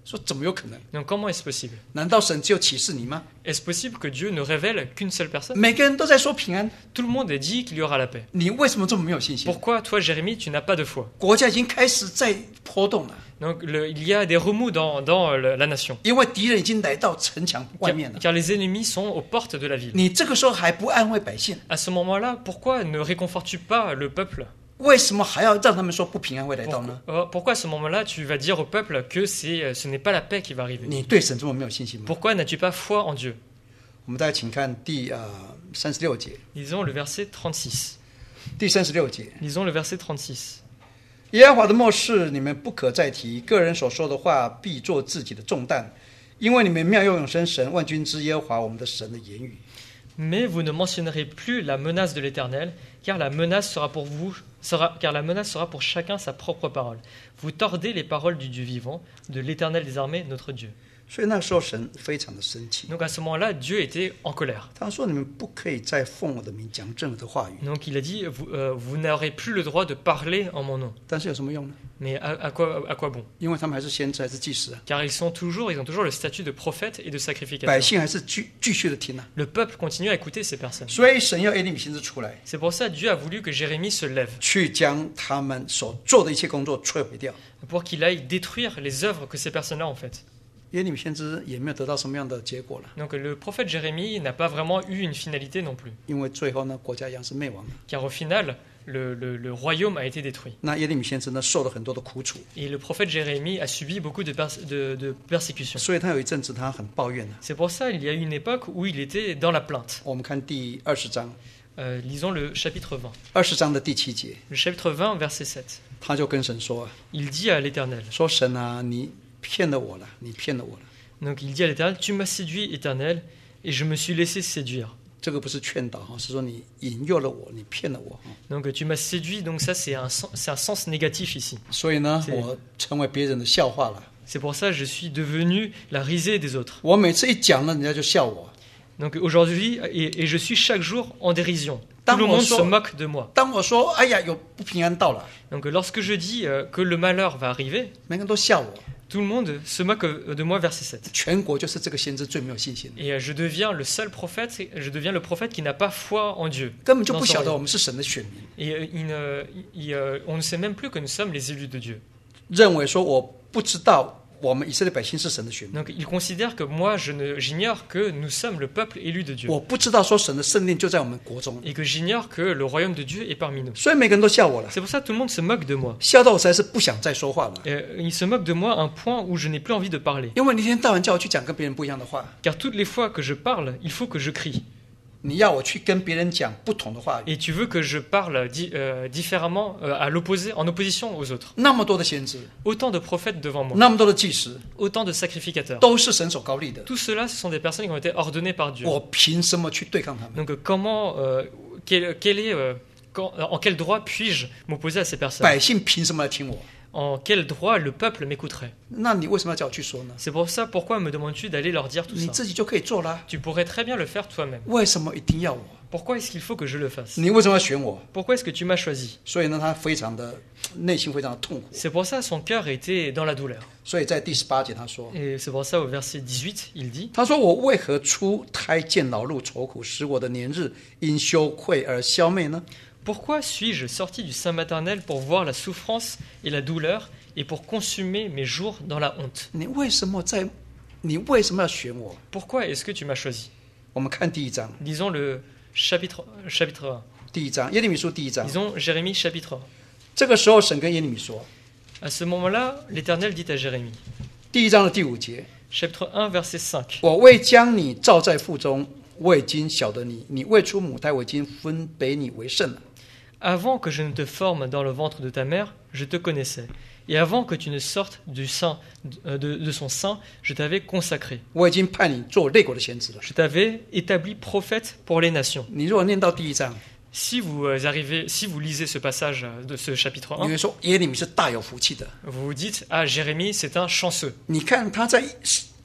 说怎么有可能？ Donc comment est-ce possible? 难道神只有启示你吗？ Est-ce possible que Dieu ne révèle qu'une seule personne? 每个人都在说平安， Tout le monde dit qu'il y aura la paix. 你为什么这么没有信心？ Pourquoi toi, Jérémie, tu n'as pas de foi? 国家已经开始在波动了， Donc le- il y a des remous dans, dans le- la nation. 因为敌人已经来到城墙外 Car, 面了。 car les ennemis sont aux portes de la ville. 你这个时候还不安慰百姓， À ce moment-là, pourquoi ne réconfortes-tu pas le peuple? 为什么还要让他们说不平安会来到 Pourquoi, 呢？ euh, pourquoi à ce moment-là, tu vas dire au peuple que c'est, euh, ce n'est pas la paix qui va arriver? 你对神这么没有信心吗？ Pourquoi n'as-tu pas foi en Dieu? 我们大家请看第呃三十六节， Lisons le verset trente-six. 第三十六节， Lisons le verset trente-six. 耶和华的末世，你们不可再提，个人所说的话必做自己的重担，因为你们妙用永生神万军之耶和华我们的神的言语。 Mais vous ne mentionnerez plus la menace de l'Éternel, car la menace sera pour vous, sera, car la menace sera pour chacun sa propre parole. Vous tordez les paroles du Dieu vivant, de l'Éternel des armées, notre Dieu. 所以那时候神非常的生气， Donc à ce moment-là, Dieu était en colère. 他说：“你们不可以再奉我的名讲任何的话语。 Donc il a dit, vous, euh, vous n'aurez plus le droit de parler en mon nom. ” 但是有什么用呢？ Mais à, à quoi, à quoi bon? 因为他们还是先知，还是祭司啊， Car ils sont toujours, ils ont toujours le statut de prophète et de 百 sacrificateur. 姓还是继继续的听啊。 Le peuple continue à écouter ces personnes. 所以神要耶利米先知出来， C'est pour ça que Dieu a voulu que Jérémie se lève, 去将他们所做的一切工作摧毁掉。 pour qu'il aille détruire les œuvres que ces personnes-là ont faites. 耶利米先知也没有得到什么样的结果了， Donc le prophète Jérémie n'a pas vraiment eu une finalité non plus. 因为最后呢，国家一样是灭亡的。 Car au final, le, le- le royaume a été détruit. 那耶利米先知呢，受了很多的苦楚， Et le prophète Jérémie a subi beaucoup de, pers- de, de persécutions. 所以他有一阵子他很抱怨呢。 C'est pour ça qu'il y a eu une époque où il était dans la plainte. 我们看第二十章， Euh, lisons le chapitre vingt. 二十章的第七节， Le chapitre vingt, verset sept. 他就跟神说啊， Il dit à l'Éternel. 说神啊，你骗了我了，你骗了我了。 Donc il dit à l'Éternel, tu m'as séduit, Éternel, et je me suis laissé séduire. 这个不是劝导哈，是说你引诱了我，你骗了我哈。 Donc tu m'as séduit, donc ça c'est un, sen- c'est un sens négatif ici. 所以呢， 是我成为别人的笑话了。 C'est pour ça que je suis devenu la risée des autres. 我每次一讲呢，人家就笑我。 Donc aujourd'hui, et, et je suis chaque jour en dérision. Tout Dans le mon monde sort- se moque de moi. 当我说哎呀有不平安到了， Donc lorsque je dis euh, que le malheur va arriver, 每个人都笑我， tout le monde se moque euh, de moi, verset sept. 全国就是这个先知最没有信心的， Et euh, je deviens le seul prophète, je deviens le prophète qui n'a pas foi en Dieu. 根本就 Dans 不 son 晓得 royaume. 我们是神的选民， Et euh, il ne- il, euh, on ne sait même plus que nous sommes les élus de Dieu. 认为说我不知道我们以色列百姓是神的选民， Donc il considère que moi, je ne- j'ignore que nous sommes le peuple élu de Dieu. 我不知道说神的圣殿就在我们国中， Et que j'ignore que le royaume de Dieu est parmi nous. 所以每个人都笑我了， C'est pour ça que tout le monde se moque de moi. 笑到我实在是不想再说话了， Et, euh, il se moque de moi à un point où je n'ai plus envie de parler. 因为你一天到晚叫我去讲跟别人不一样的话， Car toutes les fois que je parle, il faut que je crie. 你要我去跟别人讲不同的话语， Et tu veux que je parle di- euh, différemment, euh, à l'opposé, en opposition aux autres. 那么多的先知， Autant de prophètes devant moi, 那么多的祭司， autant de sacrificateurs. 都是神所高立的， Tout cela, ce sont des personnes qui ont été ordonnées par Dieu. 我凭什么去对抗他们？ Donc euh, comment, euh, quel, quel est, euh, quand- en quel droit puis-je m'opposer à ces personnes? 百姓凭什么来听我？ En quel droit le peuple m'écouterait? 那你为什么要叫我去说呢？ C'est pour ça, pourquoi me demandes-tu d'aller leur dire tout 你 ça? 自己就可以做啦， Tu pourrais très bien le faire toi-même. 为什么一定要我？ Pourquoi est-ce qu'il faut que je le fasse? 你为什么要选我？ Pourquoi est-ce que tu m'as choisi? 所以呢，他非常的内心非常的痛苦。 C'est pour ça son cœur était dans la douleur. 所以在第十八节他说 Et c'est pour ça au verset dix-huit, il dit:：“ 他说我为何出胎见劳碌愁苦，使我的年日因羞愧而消灭呢？ Pourquoi suis-je sorti du sein maternel pour voir la souffrance et la douleur et pour consumer mes jours dans la honte? 你为什么在？你为什么要选我？ Pourquoi est-ce que tu m'as choisi ?» 我们看第一章， Lisons le chapitre, chapitre un. 第一章耶利米书第一章。 Lisons Jérémie chapitre un. 这个时候，神跟耶利米说， À ce moment-là, l'Éternel dit à Jérémie, 第一章的第五节： chapitre un, verset cinq. 我未将你造在腹中，我已经晓得你；你未出母胎，我已经分别你为圣了。 Avant que je ne te forme dans le ventre de ta mère, je te connaissais. Et avant que tu ne sortes du sein, de, de- de son sein, je t'avais consacré. 我已经派你做列国的先知了。 Je t'avais établi prophète pour les nations. 你如果念到第一章， Si vous euh, arrivez, si vous lisez ce passage euh, de ce chapitre 你 un, 会说耶利米是大有福气的。 vous vous dites: Ah, Jérémie, c'est un chanceux. 你看他在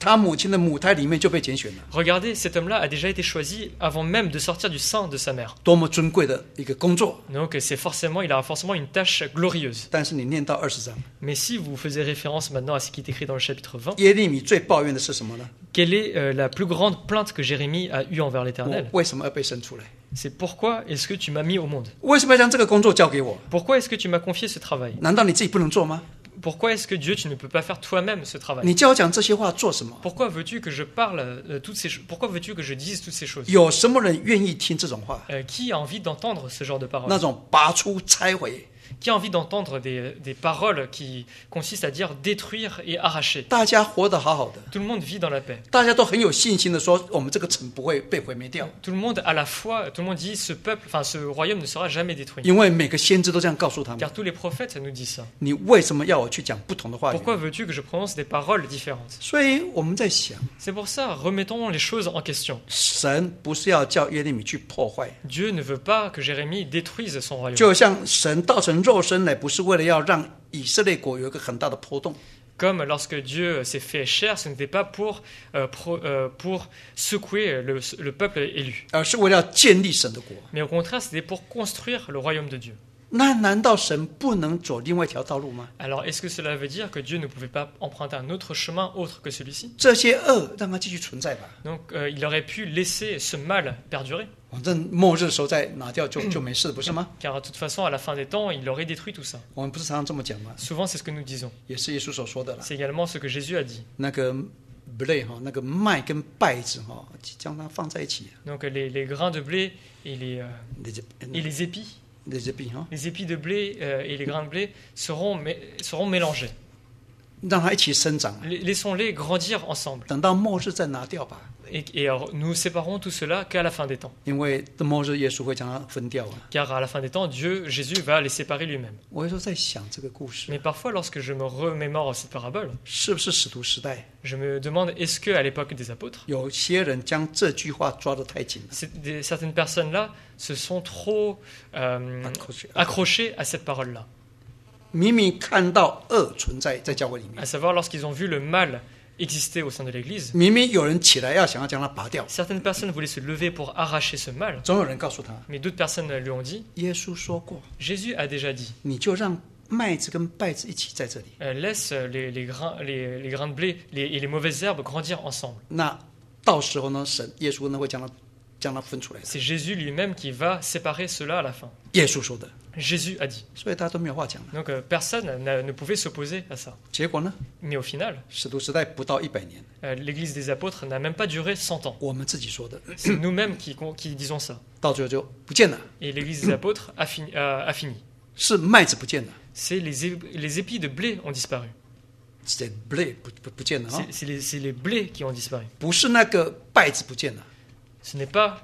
他母亲的母胎里面就被拣选了， Regardez, cet homme-là a déjà été choisi avant même de sortir du sein de sa mère. 多么尊贵的一个工作。 Donc c'est forcément, il a forcément une tâche glorieuse. 但是你念到二十章， Mais si vous faisiez référence maintenant à ce qui est écrit dans le chapitre vingt, 耶利米最抱怨的是什么呢？ quelle est euh, la plus grande plainte que Jérémie a eue envers 我 l'Éternel? 为什么要被生出来？ C'est pourquoi est-ce que tu m'as mis au monde? 为什么要将这个工作交给我？ Pourquoi est-ce que tu m'as confié ce travail? 难道你自己不能做吗？ Pourquoi est-ce que Dieu, tu ne peux pas faire toi-même ce travail? 你叫我讲这些话做什么？ Pourquoi veux-tu que je parle euh, toutes ces choses? Pourquoi veux-tu que je dise toutes ces choses? 有什么人愿意听这种话？ Euh, qui a envie d'entendre ce genre de 那 paroles? 种拔出、拆毁， Qui a envie d'entendre des, des paroles qui consistent à dire détruire et arracher? 大家活得好好的， Tout le monde vit dans la paix. 大家都很有信心的说，我们这个城不会被毁灭掉， Tout le monde a la foi, tout le monde dit ce peuple, enfin ce royaume ne sera jamais détruit. 因为每个先知都这样告诉他们。 Car tous les prophètes nous disent ça. 你为什么要我去讲不同的话语？ Pourquoi veux-tu que je prononce des paroles différentes? 所以我们在想， C'est pour ça, remettons les choses en question. 神不是要叫耶利米去破坏， Dieu ne veut pas que Jérémie détruise son royaume. 就像神道成肉身来，不是为了要让以色列国有一个很大的波动， Comme lorsque Dieu s'est fait chair, ce n'était pas pour, euh, pro- euh, pour secouer le, le peuple élu. 而是为了要建立神的国。 Mais au contraire, c'était pour construire le royaume de Dieu. 那难道神不能走另外一条道路吗？ Alors, est-ce que cela veut dire que Dieu ne pouvait pas emprunter un autre chemin autre que celui-ci? 这些恶让它继续存在吧， Donc, euh, il aurait pu laisser ce mal perdurer. 反正末日的时候再拿掉就就没事了，不是吗？ Car de toute façon, à la fin des temps, il aurait détruit tout ça. 我们不是常常这么讲吗？ Souvent, c'est ce que nous disons. 也是耶稣所说的啦。 C'est également ce que Jésus a dit. 那个 blé 哈，那个麦跟稗子哈，将它放在一起， Donc, les, les grains de blé et les, euh, 那些 et les épis, 那些饼哈， les épis de blé euh, et les grains de blé seront, mé- seront mélangés. 让它一起生长， La- Laissons-les grandir ensemble. 等到末日再拿掉吧。 Et, et alors, nous séparons tout cela qu'à la fin des temps. 因为末日耶稣会将它分掉啊。 Car à la fin des temps, Dieu, Jésus va les séparer lui-même. 我有时候在想这个故事， Mais parfois, lorsque je me remémore cette parabole, 是不是使徒时代 je me demande est-ce qu'à l'époque des apôtres, 有些人将这句话抓得太紧了？ c'est- des- certaines personnes-là se sont trop euh, Accroché. accrochées à cette parole-là. 明明看到恶存在在教会里面 À，savoir, lorsqu'ils ont vu le mal exister au sein de l'Église, 明明有人起来要想要将它拔掉， certaines personnes voulaient se lever pour arracher ce mal, 总有人告诉他， mais d'autres personnes lui ont dit, 耶稣说过， Jésus a déjà dit, 你就让麦子跟稗子一起在这里。 euh, laisse les, les grains, les, les grains de blé les- et les mauvaises herbes grandir ensemble. 那到时候呢，神耶稣呢会将它将它分出来的。 C'est Jésus lui-même qui va séparer cela à la fin. 耶稣说的， Jésus a dit. 所以大家都没有话讲了。 Donc euh, personne n'a- ne pouvait s'opposer à ça. 结果呢， Mais au final, 使徒时代不到一百年， euh, l'Église des apôtres n'a même pas duré cent ans. 我们自己说的， C'est nous-mêmes qui, qui disons ça. 到最后就不见了， Et l'Église des apôtres a fini. a- a fini. 是麦子不见了， C'est les, é- les épis de blé ont disparu. 是 blé 不不不见了啊， C'est c'est les, c'est les blés qui ont disparu. 不是那个稗子不见了， Ce n'est pas,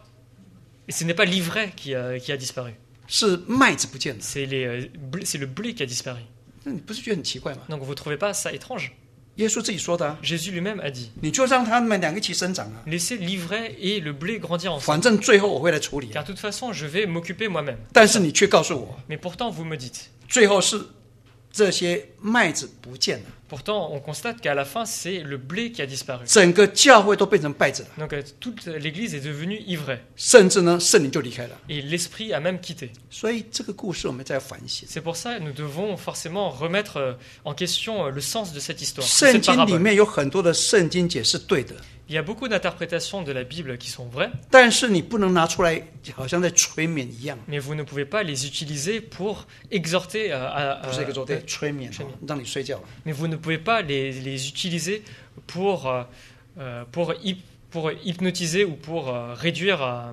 et ce n'est pas l'ivraie qui a, qui a disparu. 是麦子不见了。 C'est les, euh, blé- c'est le blé qui a disparu. 那你不是觉得很奇怪吗？ Donc vous ne trouvez pas ça étrange? 耶稣自己说的啊， Jésus lui-même a dit, 你就让他们两个一起生长啊， laissez l'ivraie et le blé grandir ensemble. 反正最后我会来处理啊。 Car de toute façon, je vais m'occuper moi-même. 但是你却告诉我， Mais pourtant, vous me dites. 最后是这些麦子不见了， Pourtant, on constate qu'à la fin, c'est le blé qui a disparu. 整个教会都变成稗子了， Donc euh, toute l'Église est devenue ivraie. 甚至呢圣灵就离开了。 Et l'Esprit a même quitté. 所以这个故事我们在反省， C'est pour ça que nous devons forcément remettre euh, en question euh, le sens de cette histoire, de 圣 cette 经里 parabole. 面有很多的圣经解是对的， Il y a beaucoup d'interprétations de la Bible qui sont vraies, 但是你不能拿出来好像在催眠一样， mais vous ne pouvez pas les utiliser pour exhorter à... à- 不是一个 à- 说在催眠催眠让你睡觉了。 mais vous ne pouvez pas les, les utiliser pour, euh, euh, pour, hyp- pour hypnotiser ou pour euh, réduire à...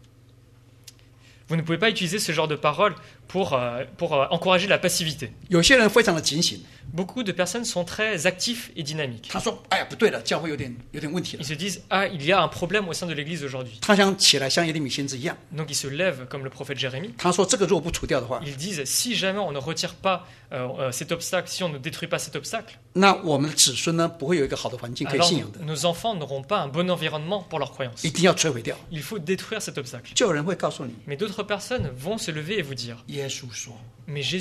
Vous ne pouvez pas utiliser ce genre de paroles pour, euh, pour euh, encourager la passivité. 有些人非常的警醒， Beaucoup de personnes sont très actifs et dynamiques. 他说：“哎呀，不对了，教会有点有点问题了 Ils。se disent « Ah, il y a un problème au sein de l'Église aujourd'hui ». » 他想起来像耶利米先知一样， Donc ils se lèvent comme le prophète Jérémie. 他说：“这个如果不除掉的话， Ils disent « Si jamais on ne retire pas euh, euh, cet obstacle, si on ne détruit pas cet obstacle, 那我们的子孙呢，不会有一个好的环境可以 alors 信仰的， nos enfants n'auront pas un bon environnement pour leur croyance. 一定要摧毁掉。 Il faut détruire cet obstacle. » 就有人会告诉你， Mais d'autres personnes vont se lever et vous dire 耶稣说 « Mais Jésus a dit, »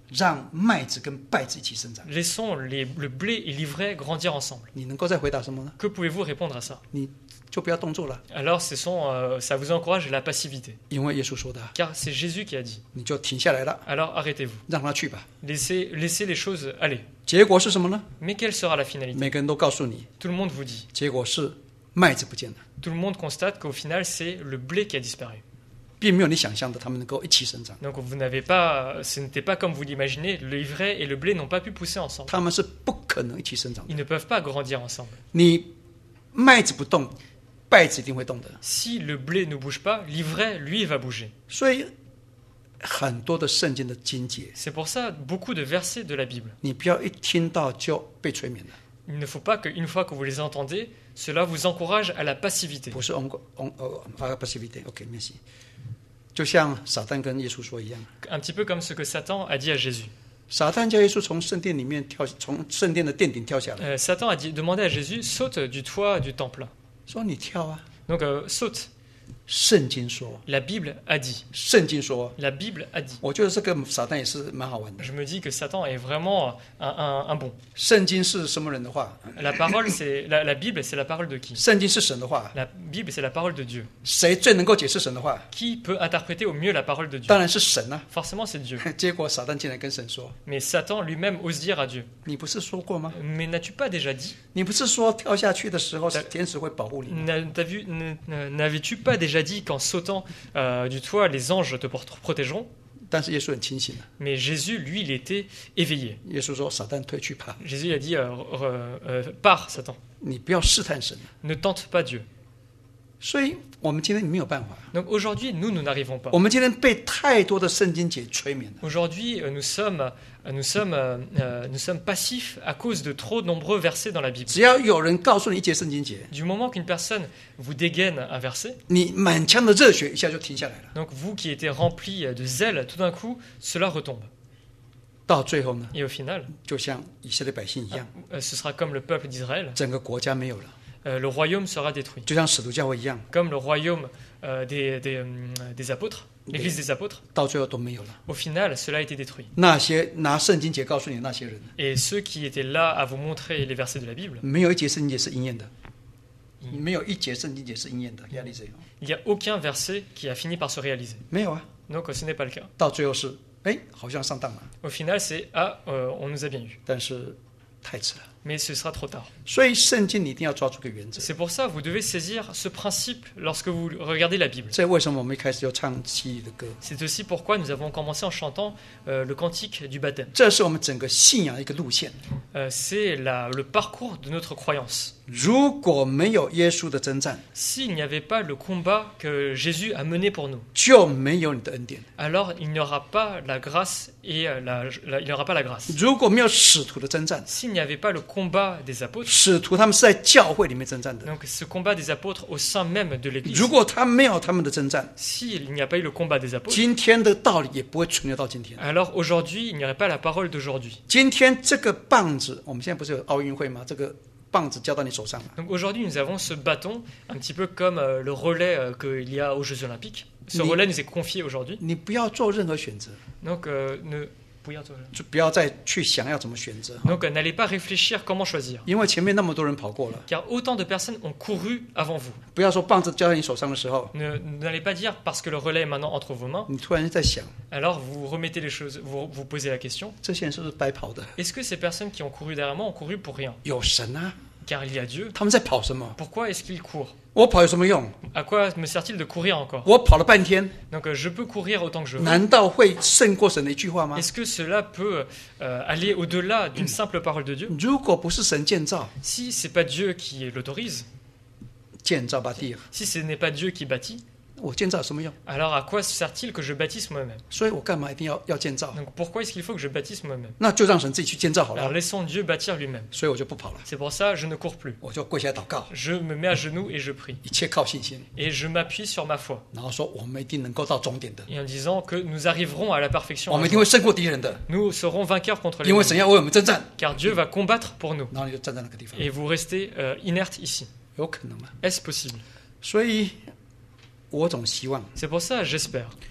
让麦子跟稗子一起生长。 Laissons les- le blé et l'ivraie grandir ensemble. 你能够再回答什么呢？ Que pouvez-vous répondre à ça? 你就不要动作了， Alors, ce sont, euh, ça vous encourage la passivité. 因为耶稣说的啊， Car c'est Jésus qui a dit. 你就停下来了， Alors, arrêtez-vous. 让他去吧。 Laissez, laissez les choses aller. 结果是什么呢？ Mais quelle sera la finalité? 每个人都告诉你， Tout le monde vous dit. 结果是麦子不见了， Tout le monde constate qu'au final, c'est le blé qui a disparu. 并没有你想象的他们能够一起生长， Donc, vous n'avez pas, ce n'était pas comme vous l'imaginez. L'ivraie et le blé n'ont pas pu pousser ensemble. 他们是不可能一起生长的。 Ils ne peuvent pas grandir ensemble. 你麦子不动，稗子一定会动的。 Si le blé ne bouge pas, l'ivraie, lui, va bouger. 所以很多的圣经的经节， C'est pour ça, beaucoup de versets de la Bible. 你不要一听到就被催眠了， Il ne faut pas qu'une fois que vous les entendez, cela vous encourage à la passivité. 不是 on on 呃啊 passivity OK 没事，就像撒旦跟耶稣说一样， Un petit peu comme ce que Satan a dit à Jésus. 撒旦叫耶稣从圣殿里面跳，从圣殿的殿顶跳下来， Euh, Satan a dit, demandé à Jésus, saute du toit du temple. 说你跳啊。 Donc, euh, saute. 圣经说， La Bible a dit. 圣经说， La Bible a dit. 我觉得这个撒旦也是蛮好玩的。 Je me dis que Satan est vraiment un, un- un bon. 圣经是什么人的话？ La parole, c'est la, la Bible, c'est la parole de qui? 圣经是神的话， La Bible, c'est la parole de Dieu. 谁最能够解释神的话？ Qui peut interpréter au mieux la parole de Dieu? 当然是神啊。 Forcément, c'est Dieu. 结果撒旦竟然跟神说 Mais Satan lui-même ose dire à Dieu. ：“ 你不是说过吗？ Mais n'as-tu pas déjà dit? 你不是说跳下去的时候，天使会保护你吗？ N'a- t'as vu- n- n- N'avais-tu pas déjà dit qu'en sautant euh, du toit, les anges te por- protégeront? » 但是耶稣很清醒的， Mais Jésus, lui, il était éveillé. 耶稣说：“撒旦退去吧， Jésus il a dit euh, euh, euh, Pars, Satan, 你不要试探神。 ne tente pas Dieu. » 所以，我们今天没有办法， Donc aujourd'hui, nous, nous n'arrivons pas. 我们今天被太多的圣经节催眠了。 Aujourd'hui, euh, nous sommes, euh, nous, sommes, euh, euh, nous sommes passifs à cause de trop nombreux versets dans la Bible. 只要有人告诉你一节圣经节， Du moment qu'une personne vous dégaine un verset, 你满腔的热血一下就停下来了。 donc vous qui étiez rempli de zèle, tout d'un coup, cela retombe. 到最后呢， Et au final, 就像以色列百姓一样， euh, ce sera comme le peuple d'Israël, 整个国家没有了， euh, le royaume sera détruit. 就像使徒教会一样， Comme le royaume euh, des, des, hum, des apôtres, l'église des apôtres, 到最后都没有了。 au final, cela a été détruit. 那些拿圣经节告诉你的那些人， Et ceux qui étaient là à vous montrer les versets de la Bible, 没有一节圣经节是应验的， 嗯没有一节圣经节是应验的。压力这样 il n'y a aucun verset qui a fini par se réaliser. 没有啊， Donc ce n'est pas le cas. 到最后是哎，好像上当了， Au final, c'est Ah, euh, on nous a bien eu. 但是太迟了。 Mais ce sera trop tard. 所以圣经你一定要抓住个原则。 C'est pour ça que vous devez saisir ce principe lorsque vous regardez la Bible. 这为什么我们一开始就唱七里的歌？ C'est aussi pourquoi nous avons commencé en chantant euh, le cantique du baptême. 这是我们整个信仰的一个路线。 Euh, c'est la- le parcours de notre croyance. 如果没有耶稣的征战， S'il n'y avait pas le combat que Jésus a mené pour nous, 就没有你的恩典。 alors il n'y aura pas la grâce et euh, la, la- il n'y aura pas la grâce. 如果没有使徒的征战， S'il n'y avait pas le combat des apôtres, 使徒他们是在教会里面征战的。 donc ce combat des apôtres au sein même de l'Église, 如果他没有他们的征战， s'il n'y a pas eu le combat des apôtres, 今天的道理也不会存留到今天。 alors aujourd'hui il n'y aurait pas la parole d'aujourd'hui. 今天这个棒子，我们现在不是有奥运会吗？这个棒子交到你手上了， Donc aujourd'hui nous avons ce bâton, un petit peu comme euh, le relais euh, qu'il y a aux Jeux Olympiques. Ce Mais- relais nous est confié aujourd'hui. 你不要做任何选择， Donc euh, ne, 不要做- 就不要再去想要怎么选择， donc euh, n'allez pas réfléchir comment choisir. 因为前面那么多人跑过了。 Car autant de personnes ont couru avant vous. 不要说棒子交在你手上的时候， Ne- N'allez pas dire parce que le relais est maintenant entre vos mains, 你突然在想， alors vous remettez les choses, vous vous posez la question, 这些人是不是白跑的？ est-ce que ces personnes qui ont couru derrière moi ont couru pour rien? 有神啊， Car il y a Dieu. 他们在跑什么？ Pourquoi est-ce qu'ils courent? 我跑有什么用？ À quoi me sert-il de courir encore? 我跑了半天， Donc euh, je peux courir autant que je veux. 难道会胜过神的一句话吗？ Est-ce que cela peut euh, aller au-delà d'une simple parole de Dieu? 如果不是神建造， Si c'est pas Dieu qui l'autorise, 建造吧地， si ce n'est pas Dieu qui bâtit, 我建造有什么用？ alors à quoi sert-il que je bâtisse moi-même? 所以我干嘛一定要要建造？ Donc pourquoi est-ce qu'il faut que je bâtisse moi-même? 那就让神自己去建造好 Alors 了。 laissons Dieu bâtir lui-même. 所以我就不跑了， C'est pour ça je ne cours plus. 我就跪下来祷告， Je me mets à genoux et je prie. 一切靠信心， Et je m'appuie sur ma foi. 然后说我们一定能够到终点的， Et en disant que nous arriverons à la perfection. 我们一定会胜过敌人的， Nous serons vainqueurs contre les 因为神 ennemis. 要为我们征战。 Car Dieu va combattre pour nous. 然后你就站在那个地方， Et vous restez euh, inerte ici. 有可能吗？ Est-ce possible? 所以我总希望 C'est pour ça, j'espère,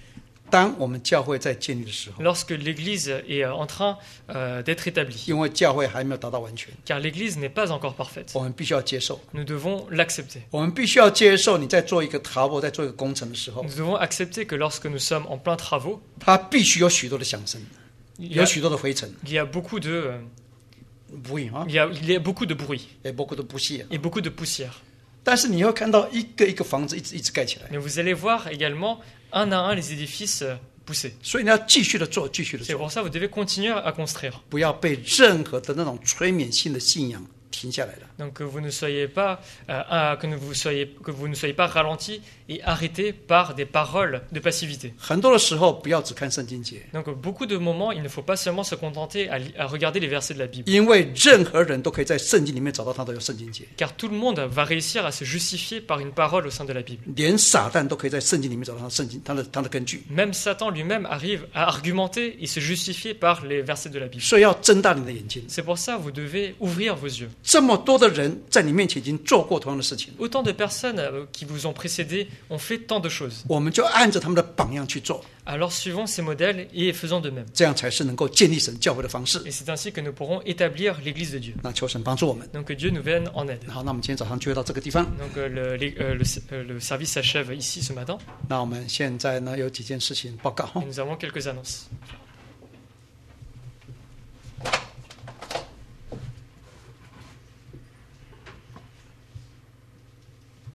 当我们教会在建立的时候， lorsque l'Église est euh, en train euh, d'être établie. 因为教会还没有达到完全， Car l'Église n'est pas encore parfaite. 我们必须要接受。 Nous devons l'accepter. 我们必须要接受，你在做一个塔博，在做一个工程的时候， Nous devons accepter que lorsque nous sommes en plein travaux, 它必须有许多的响声， il y 有 a, 许多的灰尘， il y a beaucoup de, euh, 不会啊， il y a, il y a beaucoup de bruit 也包括的不屑。 et beaucoup de poussière. 但是你会看到一个一个房子一直一直盖起来， Mais vous allez voir également un à un les édifices euh, pousser. 所以你要继续的做，继续的 C'est 做， pour ça que vous devez continuer à construire. 不要被任何的那种催眠性的信仰停下来了。 Donc que vous ne soyez pas, euh, à- que, ne vous soyez, que vous ne soyez pas ralentis et arrêtés par des paroles de passivité. 很多的时候，不要只看圣经节， Donc beaucoup de moments, il ne faut pas seulement se contenter à, li- à regarder les versets de la Bible. 因为任何人都可以在圣经里面找到他的圣经节， Car tout le monde va réussir à se justifier par une parole au sein de la Bible. 连撒旦都可以在圣经里面找到他圣经他的他的根据。 Même Satan lui-même arrive à argumenter et se justifier par les versets de la Bible. 所以要睁大你的眼睛。 C'est pour ça que vous devez ouvrir vos yeux. 这么多的人在你面前已经做过同样的事情， Autant de personnes euh, qui vous ont précédé ont fait tant de choses. 我们就按着他们的榜样去做， Alors suivons ces modèles et faisons de même. 这样才是能够建立神教会的方式。 Et c'est ainsi que nous pourrons établir l'Église de Dieu. 那求神帮助我们。 Donc que Dieu nous vienne en aide. 好，那我们今天早上就会到这个地方。 Donc euh, le, les- euh, le- euh, le service s'achève ici ce matin 那我们现在呢有几件事情报告哈 et。nous avons quelques annonces.